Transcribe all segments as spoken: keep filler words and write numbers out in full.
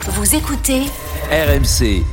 Vous écoutez R M C.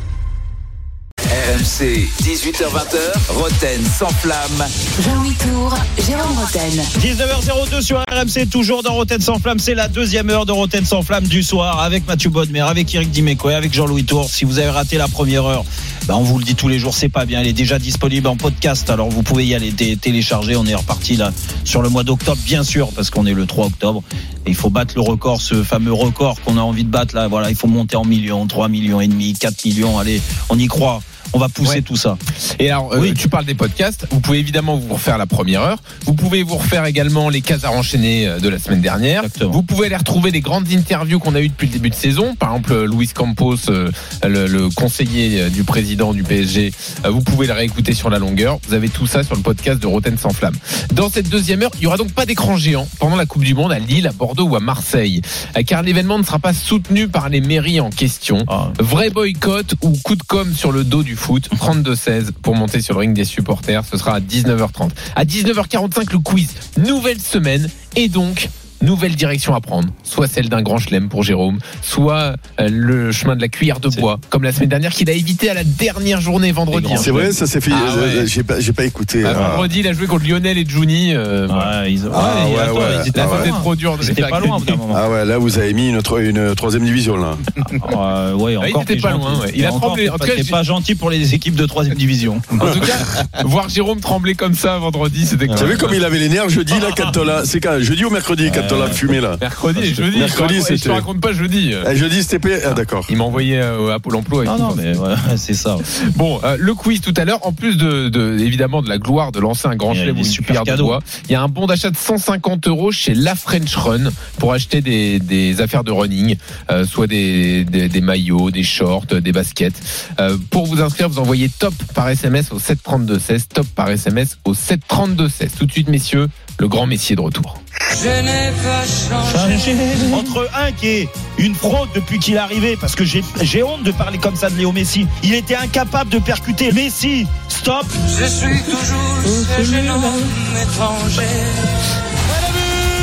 R M C, dix-huit heures vingt, Roten sans flamme. Jean-Louis Tour, Jérôme Roten. dix-neuf heures zéro deux sur R M C, toujours dans Roten sans flamme. C'est la deuxième heure de Roten sans flamme du soir avec Mathieu Bodmer, avec Eric Dimeco et avec Jean-Louis Tour. Si vous avez raté la première heure, bah on vous le dit tous les jours, c'est pas bien. Elle est déjà disponible en podcast, alors vous pouvez y aller t- télécharger. On est reparti là sur le mois d'octobre, bien sûr, parce qu'on est le trois octobre. Et il faut battre le record, ce fameux record qu'on a envie de battre là. Voilà, il faut monter en millions, trois millions et demi, quatre millions. Allez, on y croit. On va pousser ouais. tout ça. Et alors, oui. euh, tu parles des podcasts. Vous pouvez évidemment vous refaire la première heure. Vous pouvez vous refaire également les Casars enchaînés de la semaine dernière. Exactement. Vous pouvez aller retrouver les grandes interviews qu'on a eues depuis le début de saison. Par exemple, Luis Campos, euh, le, le conseiller du président du P S G. Euh, vous pouvez le réécouter sur la longueur. Vous avez tout ça sur le podcast de Roten sans flamme. Dans cette deuxième heure, il y aura donc pas d'écran géant pendant la Coupe du Monde à Lille, à Bordeaux ou à Marseille, euh, car l'événement ne sera pas soutenu par les mairies en question. Ah. Vrai boycott ou coup de com' sur le dos du foot. trente-deux seize pour monter sur le ring des supporters. Ce sera à dix-neuf heures trente. À dix-neuf heures quarante-cinq, le quiz. Nouvelle semaine et donc nouvelle direction à prendre. Soit celle d'un grand chelem pour Jérôme, soit euh, le chemin de la cuillère de bois, c'est... comme la semaine dernière qu'il a évité à la dernière journée vendredi. C'est vrai, ça s'est fait. Ah, ouais. j'ai, pas, j'ai pas écouté. Bah, ah. Vendredi, il a joué contre Lionel et Juni. Euh, ah, ils... ah, ouais, ouais, ouais, ils étaient, ah, c'était ouais. trop dur. C'était pas loin. Ah ouais, là vous avez mis une, une troisième division là. Ah, ouais, encore. Il était pas loin. Ouais. Il a tremblé. En tout cas, c'est pas gentil pour les équipes de troisième division. En tout cas, voir Jérôme trembler comme ça vendredi, c'était. Tu as vu comme il avait les nerfs jeudi là, quand on l'a. C'est quand jeudi ou mercredi quand on l'a fumé là. Mercredi et jeudi. Mercredi, je, te raconte, je te raconte pas jeudi. Eh, jeudi, c'était payé. Ah, d'accord. Il m'a envoyé euh, à Pôle emploi. Non, non, mais ouais, c'est ça. Bon, euh, le quiz tout à l'heure, en plus de, de évidemment de la gloire de lancer un grand chelem ou une super de bois, il y a un bon d'achat de cent cinquante euros chez La French Run pour acheter des, des affaires de running, euh, soit des, des, des maillots, des shorts, des baskets. Euh, pour vous inscrire, vous envoyez top par S M S au sept trente-deux seize. Top par S M S au sept trente-deux seize. Tout de suite, messieurs, le grand Messier de retour. Je n'ai pas changé. Entre un qui est une fraude depuis qu'il est arrivé, parce que j'ai, j'ai honte de parler comme ça de Léo Messi. Il était incapable de percuter. Messi, stop. Je suis toujours ce jeune homme étranger. Et le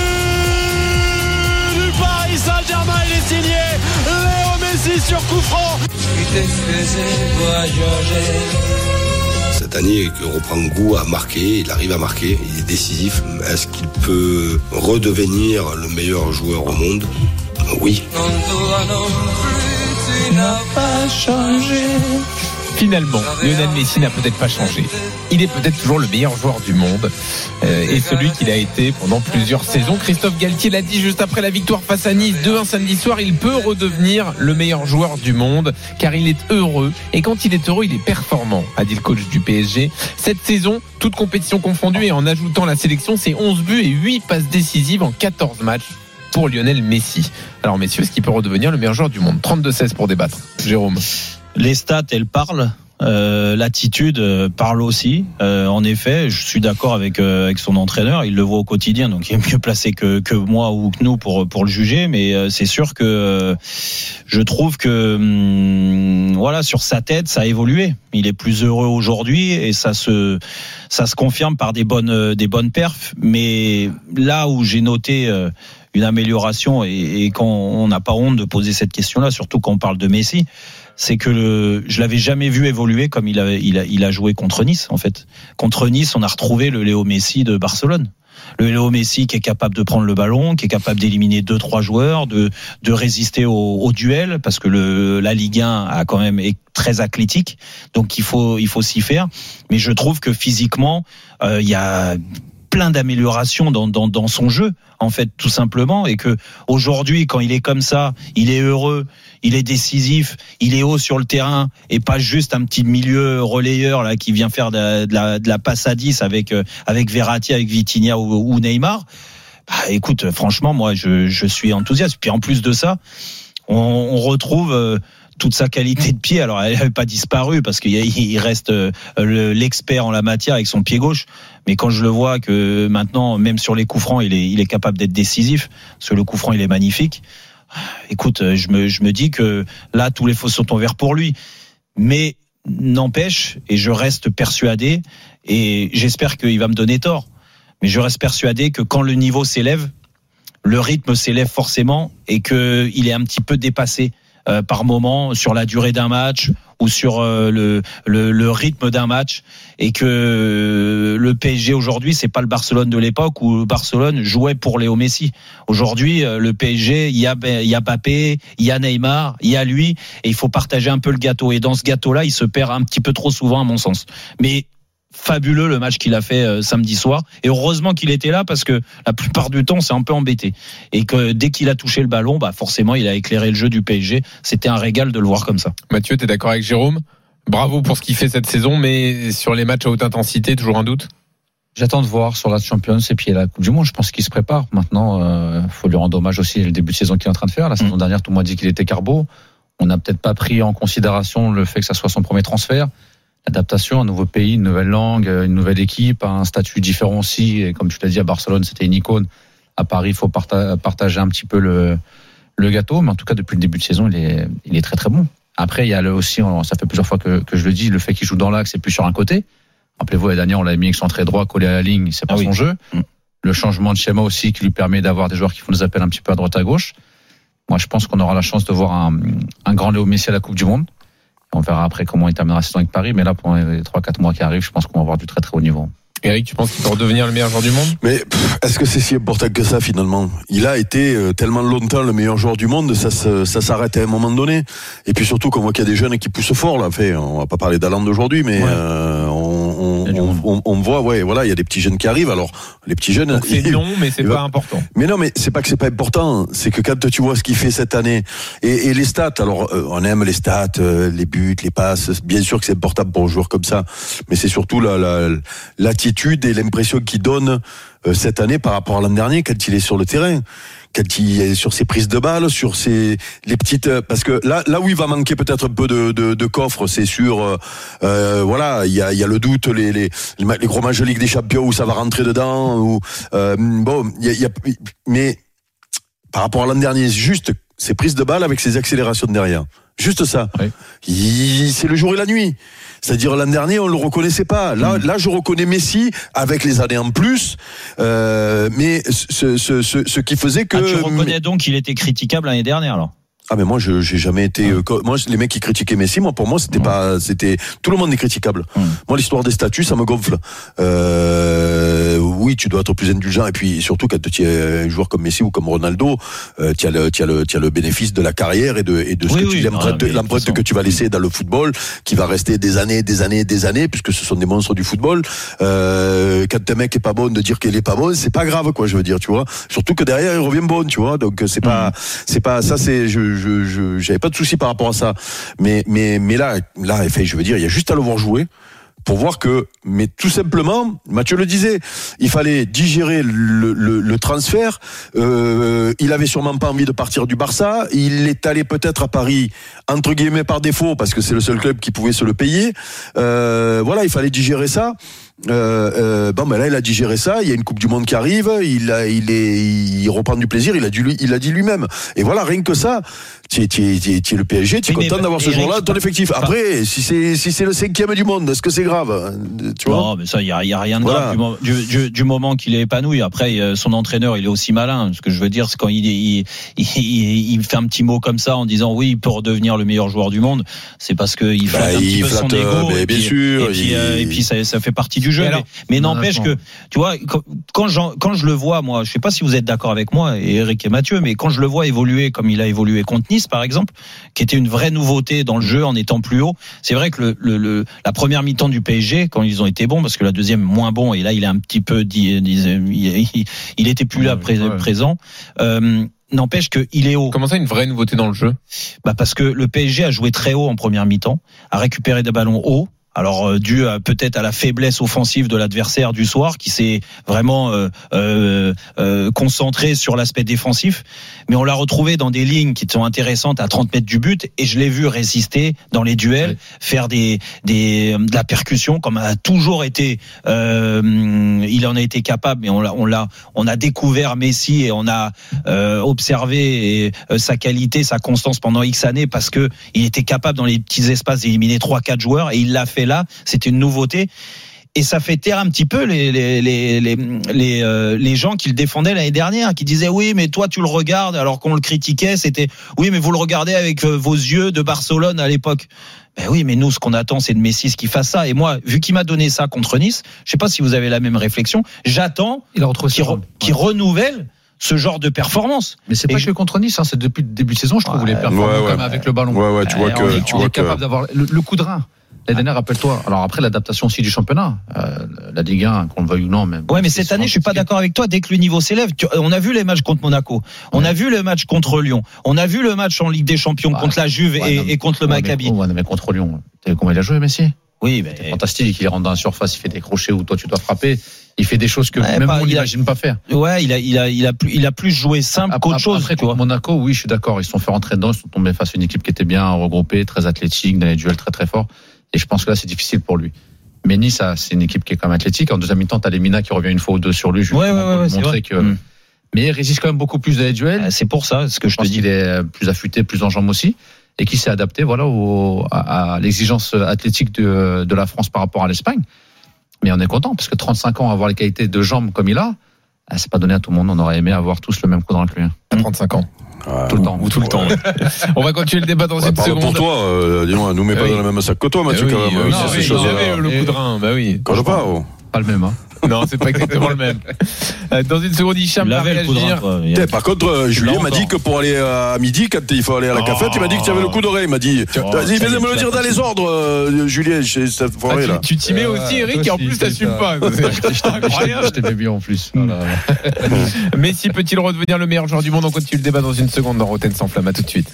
but du Paris Saint-Germain, il est signé Léo Messi sur coup franc. Qui te faisait voyager. Cette année, il reprend goût à marquer, il arrive à marquer, il est décisif. Est-ce qu'il peut redevenir le meilleur joueur au monde ? Oui. Non, toi non plus, tu n'as pas changé. Finalement, Lionel Messi n'a peut-être pas changé. Il est peut-être toujours le meilleur joueur du monde euh, et celui qu'il a été pendant plusieurs saisons. Christophe Galtier l'a dit juste après la victoire face à Nice deux un samedi soir. Il peut redevenir le meilleur joueur du monde car il est heureux. Et quand il est heureux, il est performant, a dit le coach du P S G. Cette saison, toute compétition confondue et en ajoutant la sélection, c'est onze buts et huit passes décisives en quatorze matchs pour Lionel Messi. Alors messieurs, est-ce qu'il peut redevenir le meilleur joueur du monde ? trente-deux seize pour débattre. Jérôme. Les stats, elles parlent. Euh, l'attitude euh, parle aussi. Euh, en effet, je suis d'accord avec euh, avec son entraîneur. Il le voit au quotidien, donc il est mieux placé que que moi ou que nous pour pour le juger. Mais euh, c'est sûr que euh, je trouve que hum, voilà, sur sa tête, ça a évolué. Il est plus heureux aujourd'hui et ça se ça se confirme par des bonnes des bonnes perfs. Mais là où j'ai noté euh, une amélioration et, et quand on n'a pas honte de poser cette question-là, surtout quand on parle de Messi, c'est que le, je l'avais jamais vu évoluer comme il a, il a, il a joué contre Nice, en fait. Contre Nice, on a retrouvé le Léo Messi de Barcelone. Le Léo Messi qui est capable de prendre le ballon, qui est capable d'éliminer deux, trois joueurs, de, de résister au, au duel, parce que le, la Ligue un a quand même est très athlétique. Donc il faut, il faut s'y faire. Mais je trouve que physiquement, euh, il y a plein d'améliorations dans, dans, dans son jeu, en fait, tout simplement, et que aujourd'hui, quand il est comme ça, il est heureux, il est décisif, il est haut sur le terrain, et pas juste un petit milieu relayeur là qui vient faire de la, de la, de la passe à dix avec avec Verratti, avec Vitinha ou, ou Neymar. Bah, écoute, franchement, moi, je, je suis enthousiaste. Puis en plus de ça, on, on retrouve euh, toute sa qualité de pied. Alors, elle n'avait pas disparu parce qu'il reste l'expert en la matière avec son pied gauche. Mais quand je le vois que maintenant, même sur les coups francs, il est, il est capable d'être décisif, parce que le coup franc, il est magnifique. Écoute, je me, je me dis que là, tous les feux sont ouverts pour lui. Mais n'empêche, et je reste persuadé, et j'espère qu'il va me donner tort, mais je reste persuadé que quand le niveau s'élève, le rythme s'élève forcément et qu'il est un petit peu dépassé euh, par moment sur la durée d'un match ou sur euh, le, le le rythme d'un match, et que euh, le P S G aujourd'hui c'est pas le Barcelone de l'époque où Barcelone jouait pour Léo Messi. Aujourd'hui euh, le P S G, il y a il y a Mbappé, il y a Neymar, il y a lui, et il faut partager un peu le gâteau, et dans ce gâteau là il se perd un petit peu trop souvent à mon sens. Mais fabuleux le match qu'il a fait euh, samedi soir, et heureusement qu'il était là parce que la plupart du temps c'est un peu embêté, et que dès qu'il a touché le ballon, bah forcément il a éclairé le jeu du P S G. C'était un régal de le voir comme ça. Mathieu, t'es d'accord avec Jérôme? Bravo pour ce qu'il fait cette saison, mais sur les matchs à haute intensité, toujours un doute? J'attends de voir sur la Champions et puis la Coupe du Monde. Je pense qu'il se prépare maintenant. Euh, faut lui rendre hommage aussi le début de saison qu'il est en train de faire. La saison mmh. dernière, tout le monde dit qu'il était carbo. On n'a peut-être pas pris en considération le fait que ça soit son premier transfert. Adaptation, un nouveau pays, une nouvelle langue, une nouvelle équipe, un statut différent aussi. Et comme tu l'as dit, à Barcelone, c'était une icône. À Paris, il faut parta- partager un petit peu le, le gâteau. Mais en tout cas, depuis le début de saison, il est, il est très très bon. Après, il y a le aussi, ça fait plusieurs fois que, que je le dis, le fait qu'il joue dans l'axe et plus sur un côté. Rappelez-vous, l'année dernière, on l'a mis excentré droit, collé à la ligne, c'est pas ah son oui. jeu. Mmh. Le changement de schéma aussi qui lui permet d'avoir des joueurs qui font des appels un petit peu à droite à gauche. Moi, je pense qu'on aura la chance de voir un, un grand Léo Messi à la Coupe du Monde. On verra après comment il terminera la saison avec Paris, mais là, pour les trois quatre mois qui arrivent, je pense qu'on va avoir du très très haut niveau. Eric, tu penses qu'il peut redevenir le meilleur joueur du monde? Mais pff, est-ce que c'est si important que ça finalement? Il a été euh, tellement longtemps le meilleur joueur du monde, ça, ça, ça s'arrête à un moment donné. Et puis surtout, qu'on voit qu'il y a des jeunes qui poussent fort là. Fait, on va pas parler d'Haaland d'aujourd'hui, mais ouais. euh, on, on, on, on, on voit, ouais, voilà, il y a des petits jeunes qui arrivent. Alors les petits jeunes, donc c'est long, mais c'est pas important. Mais non, mais c'est pas que c'est pas important. C'est que quand tu vois ce qu'il fait cette année et, et les stats. Alors euh, on aime les stats, euh, les buts, les passes. Bien sûr que c'est important pour un joueur comme ça, mais c'est surtout la, la, l'attitude et l'impression qu'il donne euh, cette année par rapport à l'an dernier quand il est sur le terrain, quand il est sur ses prises de balles, sur ses les petites, parce que là là où il va manquer peut-être un peu de de, de coffre, c'est sûr. Euh, voilà, il y a il y a le doute, les les les gros matchs de Ligue des Champions où ça va rentrer dedans, ou euh, bon, il y a, y a mais par rapport à l'an dernier, juste ses prises de balles avec ses accélérations derrière. Juste ça. Oui. Il, c'est le jour et la nuit. C'est-à-dire l'an dernier, on le reconnaissait pas. Là, mmh. là, je reconnais Messi avec les années en plus. Euh, mais ce, ce, ce, ce qui faisait que. Ah, tu reconnais donc qu'il était critiquable l'année dernière, alors? Ah mais moi je j'ai jamais été euh, moi les mecs qui critiquaient Messi, moi pour moi c'était mmh. pas c'était tout le monde est critiquable. Mmh. Moi l'histoire des statuts ça me gonfle. Euh, oui, tu dois être plus indulgent, et puis surtout quand tu es un joueur comme Messi ou comme Ronaldo, euh, tu as le tu as le tu as le bénéfice de la carrière et de et de ce oui, que oui, tu l'empreinte non, l'empreinte que tu vas laisser dans le football, qui va rester des années des années des années, puisque ce sont des monstres du football. Euh, quand un mec est pas bon, de dire qu'il est pas bon, c'est pas grave quoi, je veux dire, tu vois. Surtout que derrière il revient bon, tu vois. Donc c'est pas mmh. c'est pas ça c'est je Je, je, j'avais pas de souci par rapport à ça, mais mais mais là, là, fait, je veux dire, il y a juste à le voir jouer pour voir que, mais tout simplement, Mathieu le disait, il fallait digérer le, le, le transfert. Euh, il avait sûrement pas envie de partir du Barça. Il est allé peut-être à Paris entre guillemets par défaut parce que c'est le seul club qui pouvait se le payer. Euh, voilà, il fallait digérer ça. Euh, euh, bon, ben là, il a digéré ça. Il y a une Coupe du Monde qui arrive. Il a, il est, il reprend du plaisir. Il a dit, il a dit lui-même. Et voilà, rien que ça, tu es, tu es, tu es, tu es le P S G. Tu es oui, content d'avoir ce joueur-là, ton effectif. Après, si c'est, si c'est le cinquième du monde, est-ce que c'est grave? Tu vois? Non, mais ça, il y a, il y a rien de voilà. grave du, du, du moment qu'il est épanoui. Après, son entraîneur, il est aussi malin. Ce que je veux dire, c'est quand il, il, il, il fait un petit mot comme ça en disant oui, il peut redevenir le meilleur joueur du monde. C'est parce que il flatte bah, un petit peu flatte, son ego. Mais et bien puis, sûr. Et puis, il... euh, et puis ça, ça fait partie du jeu. Mais, alors, mais, mais n'empêche que, tu vois, quand, quand, quand je le vois, moi, je sais pas si vous êtes d'accord avec moi, et Eric et Mathieu, mais quand je le vois évoluer comme il a évolué contre Nice, par exemple, qui était une vraie nouveauté dans le jeu en étant plus haut. C'est vrai que le, le, le, la première mi-temps du P S G, quand ils ont été bons, parce que la deuxième moins bon, et là il est un petit peu, il, il, il était plus là ouais, pré- ouais. présent. Euh, N'empêche qu'il est haut. Comment ça, une vraie nouveauté dans le jeu? Bah parce que le P S G a joué très haut en première mi-temps, a récupéré des ballons hauts. Alors euh, dû à, peut-être à la faiblesse offensive de l'adversaire du soir, qui s'est vraiment euh, euh, euh, concentré sur l'aspect défensif, mais on l'a retrouvé dans des lignes qui sont intéressantes à trente mètres du but, et je l'ai vu résister dans les duels, oui. faire des, des de la percussion comme a toujours été. Euh, il en a été capable, mais on l'a, on l'a, on a découvert Messi et on a euh, observé et, euh, sa qualité, sa constance pendant X années, parce que il était capable dans les petits espaces d'éliminer trois quatre joueurs, et il l'a fait là, c'était une nouveauté. et ça fait taire un petit peu les les les les les, euh, les gens qui le défendaient l'année dernière, qui disaient oui mais toi tu le regardes, alors qu'on le critiquait c'était oui mais vous le regardez avec vos yeux de Barcelone à l'époque. Ben oui, mais nous, ce qu'on attend, c'est de Messi qui fasse ça. Et moi, vu qu'il m'a donné ça contre Nice, je sais pas si vous avez la même réflexion. J'attends qu'il, re, qu'il ouais. renouvelle ce genre de performance. Mais c'est pas et que je... contre Nice, hein, c'est depuis le début de saison, je trouve, ouais, les performances ouais, ouais, quand même avec le ballon. Ouais, ouais, tu vois et que on est, tu on vois est que... capable d'avoir le, le coup de rein. L'année dernière, rappelle-toi. Alors après, l'adaptation aussi du championnat, euh, la Ligue un, qu'on le veuille ou non. Mais ouais, mais cette année, je suis pas d'accord avec toi. Dès que le niveau s'élève, tu, on a vu les matchs contre Monaco, on ouais. a vu le match contre Lyon, on a vu le match en Ligue des Champions ouais. contre la Juve ouais, et, non, et contre le ouais, Maccabi. Ouais, mais contre Lyon, t'as vu comment il a joué, Messi? Oui, mais c'est fantastique. Il rentre dans la surface, il fait des crochets où toi tu dois frapper. Il fait des choses que ouais, même pas, on n'imagine pas faire. Ouais, il a, il a, il a plus, il a plus joué simple après, qu'autre chose. Après, contre Monaco, oui, je suis d'accord. Ils se sont fait rentrer dedans. Ils sont tombés face à une équipe qui était bien regroupée, très athlétique, dans les duels très très forts. Et je pense que là, c'est difficile pour lui. Mais Nice, c'est une équipe qui est quand même athlétique. En deuxième mi-temps, t'as les Mina qui revient une fois ou deux sur lui, juste ouais, ouais, pour ouais, montrer que. Mmh. Mais il résiste quand même beaucoup plus dans les duels. C'est pour ça, ce que je, je te pense dis. Qu'il est plus affûté, plus en jambes aussi, et qui s'est adapté, voilà, au, à, à l'exigence athlétique de, de la France par rapport à l'Espagne. Mais on est content parce que trente-cinq ans, avoir les qualités de jambes comme il a, c'est pas donné à tout le monde. On aurait aimé avoir tous le même coup dans le cul. trente-cinq ans. Ah, tout le temps. Ou tout le temps. On va continuer le débat dans ouais, une seconde. Pour toi, euh, dis-moi, nous mets pas oui. dans la même sac que toi, Mathieu, oui, quand même. Oui, non, c'est oui, j'avais le coup de rein, bah oui. Quand je pas, oh. Pas le même, hein. Non, c'est pas exactement le même. Dans une seconde, Hicham va réagir. T'es, par contre, euh, Julien m'a dit que pour aller à midi, quand il faut aller à la cafette, oh. il m'a dit que tu avais le coup d'oreille. Il m'a dit, oh, vas-y, viens me le dire dans les ordres, euh, Julien, cette forêt ah, là. Tu t'y mets euh, aussi, Eric, et en plus t'assumes pas. Je t'aimais bien en plus. Messi peut-il redevenir le meilleur joueur du monde? On continue le débat dans une seconde dans Roten sans flamme. À tout de suite.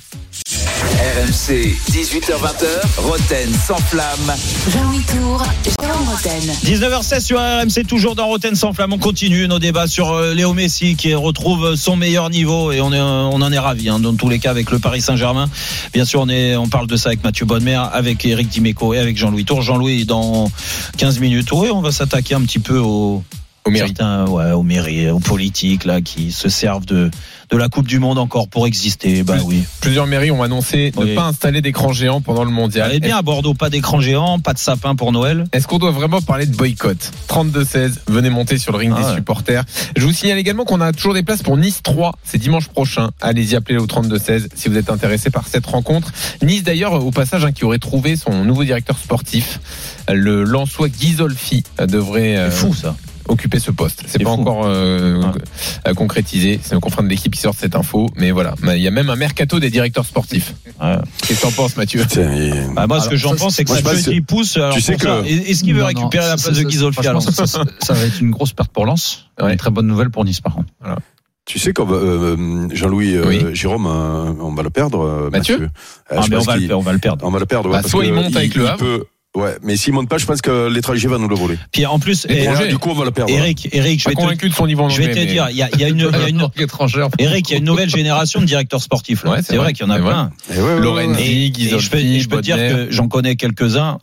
R M C, dix-huit heures vingt, Roten sans flamme. Jean-Louis Tour, Jérôme Roten. dix-neuf heures seize sur R M C, toujours dans Roten sans flamme. On continue nos débats sur Léo Messi qui retrouve son meilleur niveau et on, est, on en est ravis, hein, dans tous les cas avec le Paris Saint-Germain. Bien sûr, on, est, on parle de ça avec Mathieu Bonnemer, avec Eric Dimeco et avec Jean-Louis Tour. Jean-Louis, dans quinze minutes, oui, on va s'attaquer un petit peu au... Au mairie. Certains, ouais, aux mairies, aux politiques là, qui se servent de, de la Coupe du Monde encore pour exister. Bah, oui. Plusieurs mairies ont annoncé ne oui. pas installer d'écran géant pendant le mondial. Eh bien, à Bordeaux, pas d'écran géant, pas de sapin pour Noël. Est-ce qu'on doit vraiment parler de boycott? trente-deux seize, venez monter sur le ring ah des ouais. supporters. Je vous signale également qu'on a toujours des places pour Nice trois. C'est dimanche prochain. Allez-y, appelez au trente-deux seize si vous êtes intéressé par cette rencontre. Nice, d'ailleurs, au passage, hein, qui aurait trouvé son nouveau directeur sportif. Le Lensois Guy Zolfi devrait. C'est fou, ça. Occuper ce poste. C'est, c'est pas fou. Encore euh, ouais. concrétisé. C'est nos confrères de l'équipe qui sortent cette info. Mais voilà, il y a même un mercato des directeurs sportifs. Ouais. Qu'est-ce que t'en penses, Mathieu? Bah moi, ce alors, que j'en ça, pense, c'est que ça peut qu'il pousse. Tu sais que ça. Est-ce qu'il veut non, récupérer non, la place de Guy Zolfi? ça, ça, ça va être une grosse perte pour Lens. Ouais. Une très bonne nouvelle pour Nice, par contre. Voilà. Tu sais qu'on va, euh, Jean-Louis, euh, oui. Jérôme, euh, on va le perdre, euh, Mathieu. Mathieu. Euh, ah, mais on va, le, on va le perdre. On va le perdre. Ouais, bah, soit il monte avec le Havre. Peut... Ouais, mais s'il monte pas, je pense que l'étranger va nous le voler. Puis en plus, et, là, du coup, on va le perdre. Eric, Eric, je vais convaincu te, de son niveau en je vais te mais... dire, il y a, il y a une, il y a une étrangère. Eric, il y a une nouvelle génération de directeurs sportifs. Là. Ouais, c'est, c'est vrai, vrai qu'il y en a plein. Ouais, ouais, Lorenzi, Guizolfi, je peux, et je peux te dire que j'en connais quelques-uns.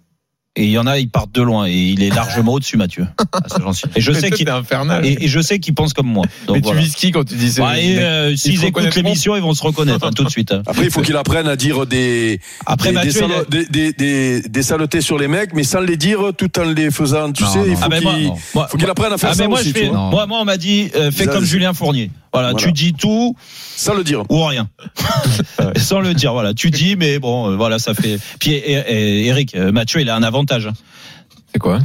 Et il y en a, ils partent de loin. Et il est largement au-dessus, Mathieu. Ah, c'est gentil. Et je sais qu'il infernal. Et, et je sais qu'ils pensent comme moi. Donc mais voilà. tu vises qui quand tu dis ça? Bah, euh, S'ils écoutent l'émission, ils vont se reconnaître hein, tout de suite. Hein. Après, il faut qu'ils apprennent à dire des Après, des, Mathieu, des, salo- a... des, des, des, des saletés sur les mecs, mais sans les dire tout en les faisant. Tu non, sais, non. il faut, ah, qu'ils, moi, faut qu'ils apprennent à faire ah, ça mais moi, aussi. Je fais, moi, moi, on m'a dit, euh, fais ça, comme Julien Fournier. Voilà, voilà, tu dis tout sans le dire ou rien. Sans le dire, voilà. Tu dis, mais bon, euh, voilà, ça fait. Puis et, et, Eric, euh, Mathieu, il a un avantage. C'est quoi?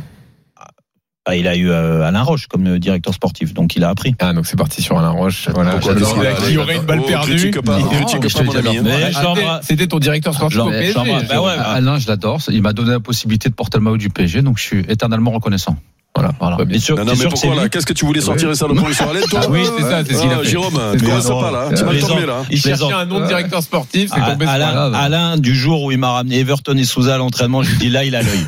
Ah, il a eu euh, Alain Roche comme directeur sportif, donc il a appris. Ah, donc c'est parti sur Alain Roche. Voilà. Il y aurait une balle perdue. Critique pas, critique pas mon ami. C'était ton directeur sportif au P S G. Bah ouais, Alain, je l'adore. Il m'a donné la possibilité de porter le maillot du P S G, donc je suis éternellement reconnaissant. Voilà, voilà. Bien sûr, non, non, mais pourquoi là? Qu'est-ce que tu voulais sortir les salopes sur Alain, toi? Ah oui, c'est ça, c'est ce qu'il a fait. Jérôme, tu commences pas là, tu vas tomber là. Il cherchait un nom de directeur sportif, c'est tombé sur Alain. Alain, du jour où il m'a ramené Everton et Sousa à l'entraînement, j'ai dit là, il a l'œil.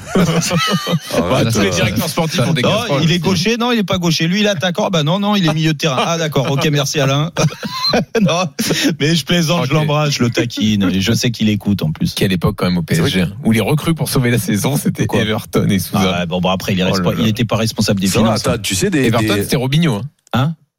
Tous les directeurs sportifs ont des casseroles. Il est gaucher, non, il est pas gaucher. Lui, il est attaquant, bah non, non, il est milieu de terrain. Ah d'accord, ok, merci Alain. Non, mais je plaisante, je l'embrasse, je le taquine, et je sais qu'il écoute en plus. Quelle époque quand même au P S G, où les recrues pour sauver la saison, c'était Everton et Sousa. Bon, bon après, il était pas responsable des finances. Attends, tu sais des. Everton, c'était Robinho. Hein?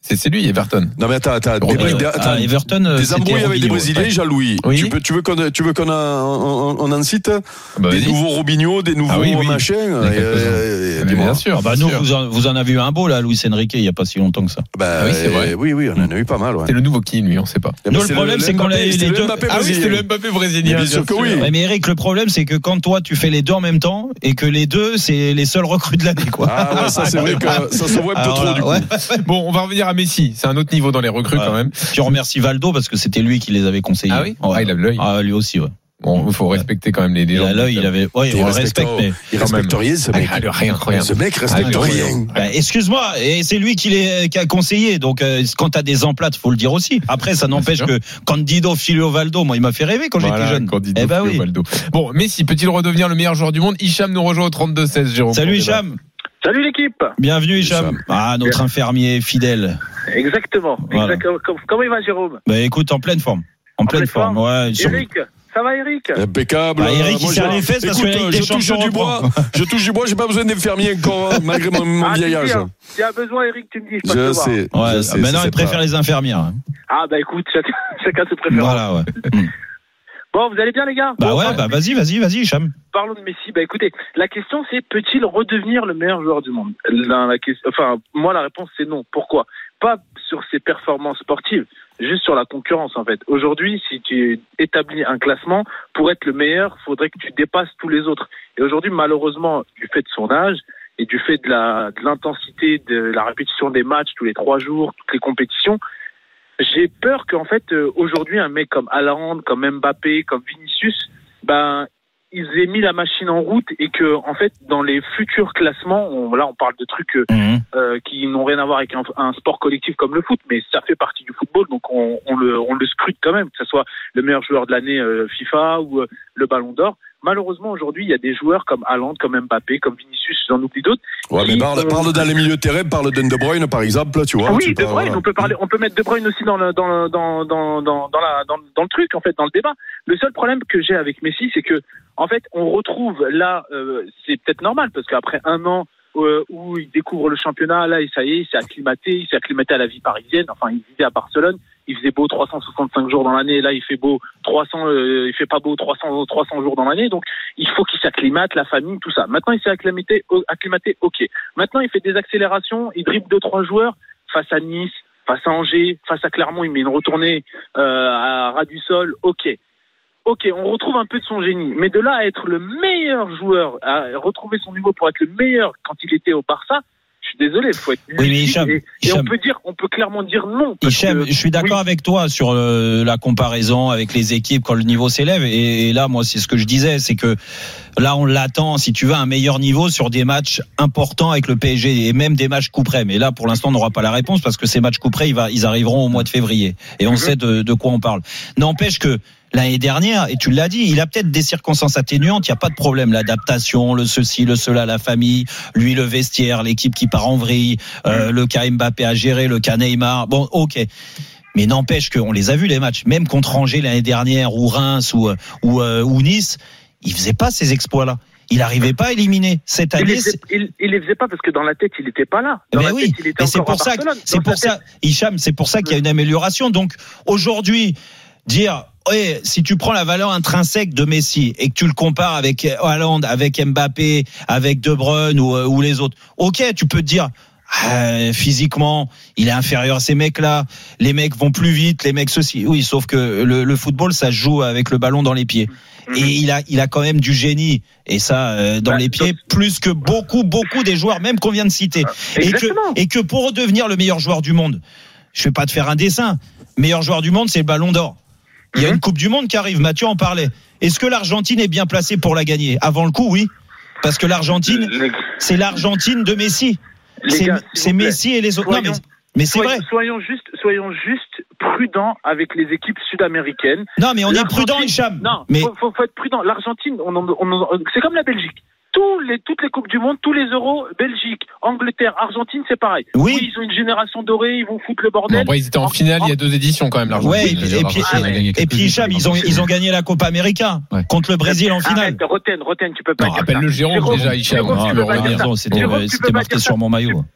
C'est, c'est lui, Everton. Non mais attends, attends, des, Ouais, des, ouais. attends, Ah, Everton, euh, des c'était embrouilles avec des Robinho. Brésiliens, Jean-Louis. Oui. Tu peux, tu veux qu'on, tu veux qu'on, a, on, on en cite Bah, des vas-y. nouveaux Robinho, des nouveaux Ah oui, oui. machins. Il y en a et, quelques-uns. euh, Mais dis-moi. bien sûr. Ah bah bien nous, sûr. vous en, vous en avez eu un beau là, Luis Enrique, il y a pas si longtemps que ça. Bah, Ah oui, c'est vrai. Oui, oui, on en a eu pas mal. Ouais. C'est le nouveau qui, lui, on sait pas. Nous, le C'est problème, c'est qu'on Mbappé, a eu c'est les le deux. Mbappé Ah oui, c'est brésilien. le Mbappé brésilien. Bien sûr que oui. Ouais, mais Eric, le problème, c'est que quand toi, tu fais les deux en même temps et que les deux, c'est les seuls recrues de l'année, quoi. Ah ouais, ça c'est vrai que ça se voit un peu Alors trop là, du coup. ouais. Bon, on va revenir à Messi. C'est un autre niveau dans les recrues Ouais. quand même. Tu remercies Valdo parce que c'était lui qui les avait conseillés. Ah oui Ouais. Ah, il a l'œil. Ah, lui aussi, ouais. Bon, il faut respecter quand même les Il gens. a l'œil, il avait. Ouais, Il on le respecte respecte, pas. mais. Il Quand respecte même. rien, ce mec. Ah, le rien, rien. Ce mec respecte Ah, rien. Bah, excuse-moi, et c'est lui qui, les, qui a conseillé. Donc, euh, quand t'as des emplates, faut le dire aussi. Après, ça n'empêche sûr. que Candido Filio Valdo, moi, il m'a fait rêver quand Voilà, j'étais jeune. Candido Eh ben oui. Valdo. Bon, Messi peut-il redevenir le meilleur joueur du monde? Hicham nous rejoint au trente-deux seize, Jérôme. Salut Pour débattre. Hicham. Salut l'équipe. Bienvenue Hicham. Ah, notre infirmier fidèle. Exactement. Voilà. Exactement. Com- Comment il va Jérôme? Bah, écoute, en pleine forme. En, pleine pleine forme, forme ouais. sur- Eric, ça va Eric? Impeccable. Bah, Eric, il Moi, serre je- les fesses parce Écoute, que la Ligue des je touche Champions du bois. reprend. Je touche du bois, j'ai pas besoin d'infirmier encore, hein, malgré mon, mon Ah, vieil si, âge. si, hein. S'il y a besoin Eric, tu me dis, je peux te Je voir. sais. Ouais, je sais, maintenant, c'est il préfère pas- les infirmières. hein. Ah bah écoute, chacun, chacun ses préférences. Voilà, ouais. Mm. Bon, vous allez bien les gars? Bah Bon, ouais, bah vas-y, vas-y, vas-y, Hicham. Parlons de Messi. Bah écoutez, la question c'est peut-il redevenir le meilleur joueur du monde? La, la question, enfin, moi la réponse c'est non. Pourquoi? Pas sur ses performances sportives, juste sur la concurrence en fait. Aujourd'hui, si tu établis un classement, pour être le meilleur, faudrait que tu dépasses tous les autres. Et aujourd'hui, malheureusement, du fait de son âge et du fait de la de l'intensité de la répétition des matchs tous les trois jours, toutes les compétitions, j'ai peur qu'en fait euh, aujourd'hui un mec comme Haaland, comme Mbappé, comme Vinicius, ben ils aient mis la machine en route et que en fait dans les futurs classements, on, là on parle de trucs euh, Mhm. euh, qui n'ont rien à voir avec un, un sport collectif comme le foot, mais ça fait partie du football, donc on, on le on le scrute quand même, que ce soit le meilleur joueur de l'année euh, FIFA ou euh, le Ballon d'Or. Malheureusement aujourd'hui il y a des joueurs comme Haaland, comme Mbappé, comme Vinicius, j'en oublie d'autres. Ouais, mais qui parle, ont- parle dans les milieux de terrain, parle de De Bruyne par exemple, tu vois. Ah oui, tu De parles, Bruyne, voilà. on peut parler, on peut mettre De Bruyne aussi dans le, dans le, dans, dans, dans, dans la, dans, dans le truc, en fait, dans le débat. Le seul problème que j'ai avec Messi, c'est que, en fait, on retrouve là, euh, c'est peut-être normal, parce qu'après un an euh, où il découvre le championnat, là, et ça y est, il s'est acclimaté, il s'est acclimaté à la vie parisienne, enfin, il vivait à Barcelone, il faisait beau trois cent soixante-cinq jours dans l'année, là, il fait beau trois cents, euh, il fait pas beau trois cents, trois cents jours dans l'année, donc il faut qu'il s'acclimate, la famille, tout ça. Maintenant, il s'est acclimaté, acclimaté, ok. Maintenant, il fait des accélérations, il dribble deux, trois joueurs face à Nice, face à Angers, face à Clermont, il met une retournée euh, à ras du sol, ok. Ok, on retrouve un peu de son génie, mais de là à être le meilleur joueur, à retrouver son niveau pour être le meilleur quand il était au Barça, je suis désolé, il faut être Oui, mais lucide Hicham, et, et Hicham. on peut dire, on peut clairement dire non. parce Hicham, que- je suis d'accord oui. avec toi sur euh, la comparaison avec les équipes quand le niveau s'élève. Et, et là, moi, c'est ce que je disais, c'est que là, on l'attend, si tu veux, à un meilleur niveau sur des matchs importants avec le P S G et même des matchs coup près. Mais là, pour l'instant, on n'aura pas la réponse parce que ces matchs coup près, ils, va, ils arriveront au mois de février. Et on Mhm. sait de, de quoi on parle. N'empêche que l'année dernière, et tu l'as dit, il a peut-être des circonstances atténuantes, il n'y a pas de problème, l'adaptation, le ceci, le cela, la famille, lui le vestiaire, l'équipe qui part en vrille, euh, le cas Mbappé à gérer, le cas Neymar, bon ok. Mais n'empêche qu'on les a vus les matchs, même contre Angers l'année dernière, ou Reims, ou, ou, euh, ou Nice, il faisait pas ces exploits-là. Il n'arrivait pas à éliminer. Cette Il année, les, faisait, il, il les faisait pas parce que dans la tête, il n'était pas là. Dans mais la oui, tête, il était mais c'est encore pour à ça, que- Barcelone. c'est Dans pour sa ça, Hicham, c'est pour ça qu'il y a une amélioration. Donc aujourd'hui, dire, ouais, si tu prends la valeur intrinsèque de Messi et que tu le compares avec Haaland, avec Mbappé, avec De Bruyne ou, ou les autres, ok, tu peux te dire. Euh, physiquement, il est inférieur à ces mecs-là. Les mecs vont plus vite, les mecs ceci. Oui, sauf que le, le football, ça se joue avec le ballon dans les pieds. Mhm. Et il a, il a quand même du génie. Et ça, euh, dans Bah, les pieds, plus que beaucoup, beaucoup des joueurs, même qu'on vient de citer. Et que, Exactement. et que pour redevenir le meilleur joueur du monde, je vais pas te faire un dessin. Meilleur joueur du monde, c'est le Ballon d'Or. Il y a Mhm. une Coupe du Monde qui arrive. Mathieu en parlait. Est-ce que l'Argentine est bien placée pour la gagner? Avant le coup, oui. Parce que l'Argentine, Les- c'est l'Argentine de Messi. les C'est gars, s'il c'est vous plaît, Messi et les autres. Non, mais, soyons- mais c'est soyons, vrai. Soyons juste, soyons juste prudents avec les équipes sud-américaines. Non, mais on est L'Argentine- prudent, Hicham. Non, mais faut, faut, faut être prudent. L'Argentine, on, en- on, en- c'est comme la Belgique. Tous les, toutes les coupes du monde, tous les euros, Belgique, Angleterre, Argentine, c'est pareil. Oui. ils ont une génération dorée, ils vont foutre le Bon, bordel. après, ils étaient en En- finale il y a deux éditions quand même, l'argent. ouais, et, Oui, puis- le et puis, Barça, il a gagné et quelques puis Hicham, ils ont, ils ont gagné la Coupe América Ouais. contre le Brésil en finale. Arrête, Roten, Roten, tu peux pas Non, dire rappelle ça. le Jérôme Jérôme, déjà, Hicham. Jérôme, tu tu peux peux revenir. pas dire ça. Pardon, c'était Jérôme, tu c'était peux pas marqué dire sur ça. mon maillot.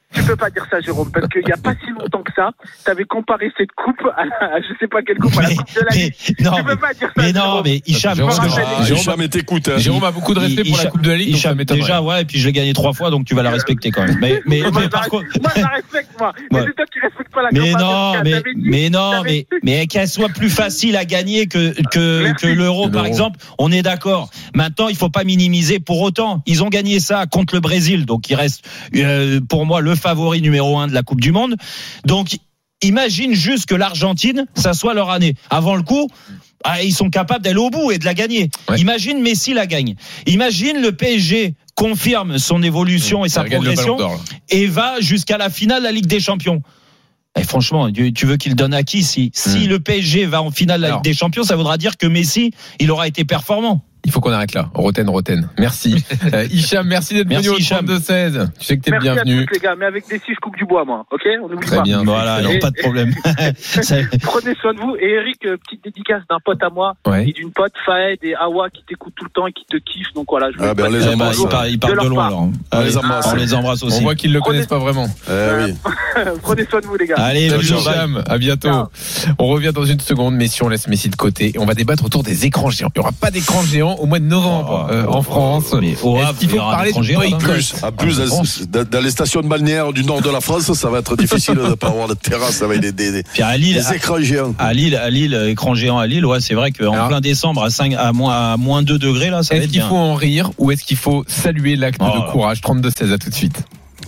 tu peux pas dire ça, Jérôme, parce qu'il y a pas si longtemps que ça, t'avais comparé cette coupe à, la, à je sais pas quelle coupe, à la coupe de la Ligue. Non, tu peux mais, pas dire ça. mais non, mais Hicham, Jérôme, parce que Jérôme, je- Jérôme, Hicham t'écoute. Hein. Jérôme a beaucoup de respect pour la Coupe de la Ligue, donc ça Hicham, m'étonnerait. déjà, ouais, et puis je l'ai gagné trois fois, donc tu vas la respecter quand même. Mais, mais, moi, mais je par la- contre. moi, je la respecte, moi. Mais Ouais. c'est toi qui respectes pas la Mais Copa non, América. mais, T'avais dit- mais non, t'avais mais, dit- mais qu'elle soit plus facile à gagner que, que, Merci. que l'euro, Que par l'euro. exemple, on est d'accord. Maintenant, il faut pas minimiser pour autant. Ils ont gagné ça contre le Brésil, donc il reste, euh, pour moi, le favori numéro un de la Coupe du Monde. Donc, imagine juste que l'Argentine, ça soit leur année. Avant le coup, ah, ils sont capables d'aller au bout et de la gagner. Ouais. Imagine Messi la gagne. Imagine le P S G confirme son évolution et sa Ça gagne le progression Ballon d'Or, là. et va jusqu'à la finale de la Ligue des Champions. Et franchement, tu tu veux qu'il donne à qui si, si Hmm. le P S G va en finale de la Alors. Ligue des Champions, ça voudra dire que Messi, il aura été performant. Il faut qu'on arrête là. Roten, Roten. Merci. euh, Hicham, merci d'être Merci, venu au Hicham. trente-deux seize. Tu sais que t'es le Merci à bienvenu. tous les gars, mais avec des six, je coupe du bois, moi. Ok, on n'oublie Très pas. bien. Voilà, excellent. alors pas de problème. Ça- Prenez soin de vous. Et Eric, euh, petite dédicace d'un pote à moi Ouais. et d'une pote, Faed et Awa, qui t'écoutent tout le temps et qui te kiffent. Donc voilà, je Ah, vous ben, on les Eh ben, embrasse. il part, il part De de leur loin part. alors. On les Allez, embrasse. on les embrasse On aussi. voit qu'ils le connaissent pas vraiment. Eh oui. Prenez soin de vous, les gars. Allez, Salut bisous, bye. Hicham, à bientôt. Ciao. On revient dans une seconde, mais si on laisse Messi de côté, et on va débattre autour des écrans géants. Il n'y aura pas d'écran géant au mois de novembre Oh, euh, en France. Mais au Est-ce Havre, qu'il il faut y aura parler des de étrangers, boycott? Plus, en plus, Ah, dans, dans- dans les stations de balnéaire du nord de la France, ça va être difficile de ne pas avoir de terrasse avec des, des, des, Puis à Lille, des écrans géants. à Lille, à Lille, écran géant à Lille, ouais, c'est vrai qu'en Alors, plein décembre à cinq, à moins, à moins deux degrés là, ça va Est-ce être qu'il bien. faut en rire ou est-ce qu'il faut saluer l'acte Oh. de courage? trente-deux seize, à tout de suite.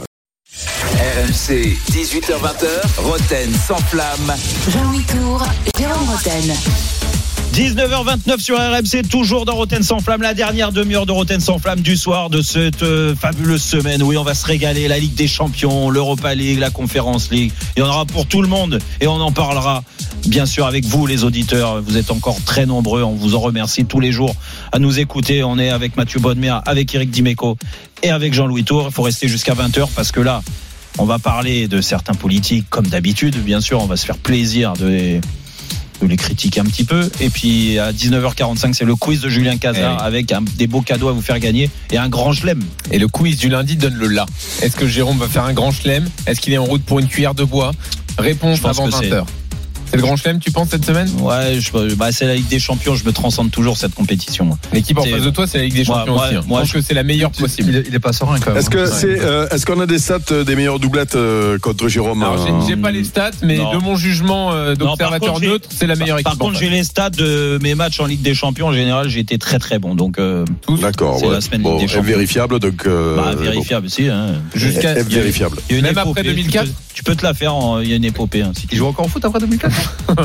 R M C, dix-huit heures vingt, Roten sans flamme. Jean-Louis Tour, Jérôme Roten. dix-neuf heures vingt-neuf sur R M C, toujours dans Roten sans flamme, la dernière demi-heure de Roten sans flamme du soir de cette euh, fabuleuse semaine. Oui, on va se régaler, la Ligue des Champions, l'Europa League, la Conference League. Il y en aura pour tout le monde et on en parlera bien sûr avec vous les auditeurs. Vous êtes encore très nombreux, on vous en remercie tous les jours à nous écouter. On est avec Mathieu Bodmer, avec Eric Dimeco et avec Jean-Louis Tour. Il faut rester jusqu'à vingt heures parce que là, on va parler de certains politiques comme d'habitude. Bien sûr, on va se faire plaisir de les, de les critiquer un petit peu. Et puis à dix-neuf heures quarante-cinq, c'est le quiz de Julien Cazard Eh oui. avec un, des beaux cadeaux à vous faire gagner et un grand chelem. Et le quiz du lundi donne le là. Est-ce que Jérôme va faire un grand chelem? Est-ce qu'il est en route pour une cuillère de bois? Réponse Je pense avant que c'est- vingt heures. C'est le grand chelem, tu penses, cette semaine? Ouais, je, bah, c'est la Ligue des Champions. Je me transcende toujours cette compétition. moi. L'équipe en C'est- face de toi, c'est la Ligue des Moi- Champions moi- aussi. hein. moi, je pense je- que c'est la meilleure possible. Il est, il est pas serein quand même. Est-ce que hein. c'est, euh, est-ce qu'on a des stats euh, des meilleures doublettes euh, contre Jérôme? Alors, j'ai- euh, j'ai pas les stats, mais Non. de mon jugement euh, Non, par d'observateur contre, j'ai- neutre, c'est la meilleure Par équipe. en contre, face. j'ai les stats de mes matchs en Ligue des Champions. En général, j'ai été très très bon. Donc, euh, D'accord, C'est ouais. la semaine Bon, Ligue des Champions. vérifiable, donc. Euh, bah, vérifiable, si. Hein. Jusqu'à- bon, vérifiable. Il y a une Même épopée. après deux mille quatre? Tu peux, tu peux te la faire. En, il y a une épopée. Hein, si tu Il joue encore au foot après deux mille quatre?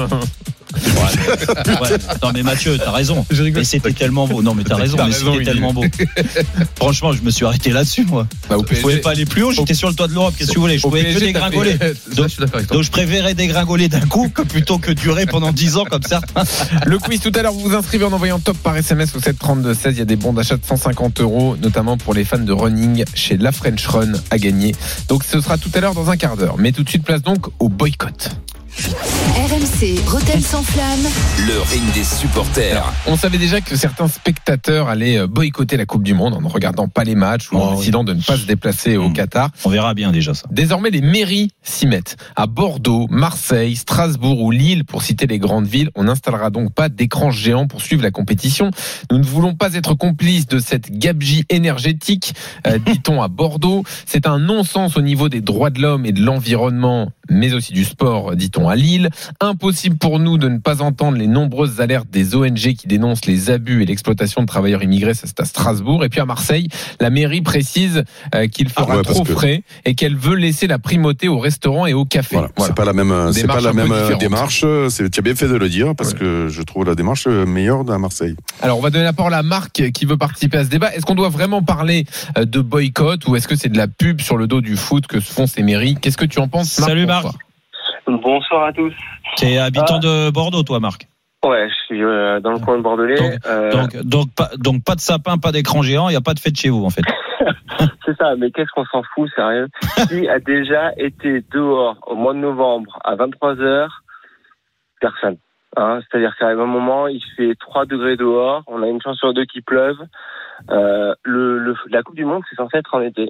Ouais. Non mais Mathieu, t'as raison. Je rigole. Mais c'était tellement beau. Non mais t'as raison. T'as Mais raison, c'était Willy. tellement beau. Franchement, je me suis arrêté là-dessus, moi. Bah, au Je P S G. pouvais pas aller plus haut. J'étais sur le toit de l'Europe. Qu'est-ce que vous voulez? Je Au pouvais P S que G, t'as dégringoler. fait- Ça, je suis d'accord avec toi. Donc je préférais dégringoler d'un coup que plutôt que durer pendant dix ans comme certains. Le quiz tout à l'heure, vous vous inscrivez en envoyant top par S M S au sept trente-deux seize. Il y a des bons d'achat de cent cinquante euros, notamment pour les fans de running chez La French Run à gagner. Donc ce sera tout à l'heure dans un quart d'heure. Mais tout de suite, place donc au boycott. R M C, Roten sans flamme. Le ring des supporters. On savait déjà que certains spectateurs allaient boycotter la Coupe du Monde en ne regardant pas les matchs ou Oh, en oui. décidant de ne pas se déplacer au Mm. Qatar. On verra bien déjà ça. Désormais, les mairies s'y mettent. À Bordeaux, Marseille, Strasbourg ou Lille, pour citer les grandes villes, on n'installera donc pas d'écran géant pour suivre la compétition. Nous ne voulons pas être complices de cette gabegie énergétique, euh, dit-on à Bordeaux. C'est un non-sens au niveau des droits de l'homme et de l'environnement, mais aussi du sport, dit-on à Lille. Impossible pour nous de ne pas entendre les nombreuses alertes des O N G qui dénoncent les abus et l'exploitation de travailleurs immigrés, ça c'est à Strasbourg. Et puis à Marseille, la mairie précise euh, qu'il fera Ah ouais, parce trop que- frais et qu'elle veut laisser la primauté aux restaurants et aux cafés. Voilà. Voilà. C'est pas la même, c'est Démarche pas la un peu même euh, différente. démarche. C'est, tu as bien fait de le dire parce Ouais. que je trouve la démarche meilleure à Marseille. Alors on va donner la parole à Marc qui veut participer à ce débat. Est-ce qu'on doit vraiment parler euh, de boycott ou est-ce que c'est de la pub sur le dos du foot que font ces mairies? Qu'est-ce que tu en penses, Marc? Salut, Bonsoir. Marc. Bonsoir à tous. T'es habitant de Bordeaux, toi, Marc. Ouais, je suis euh, dans le coin de Bordelais. Donc, Euh, Donc, donc, pas, donc pas de sapin, pas d'écran géant. Il y a pas de fête chez vous, en fait. c'est ça, mais qu'est-ce qu'on s'en fout, sérieux? Qui a déjà été dehors au mois de novembre à vingt-trois heures? Personne. Hein, c'est-à-dire qu'à un moment, il fait trois degrés dehors, on a une chance sur deux qu'il pleuve. Euh, le, le, la Coupe du Monde, c'est censé être en été.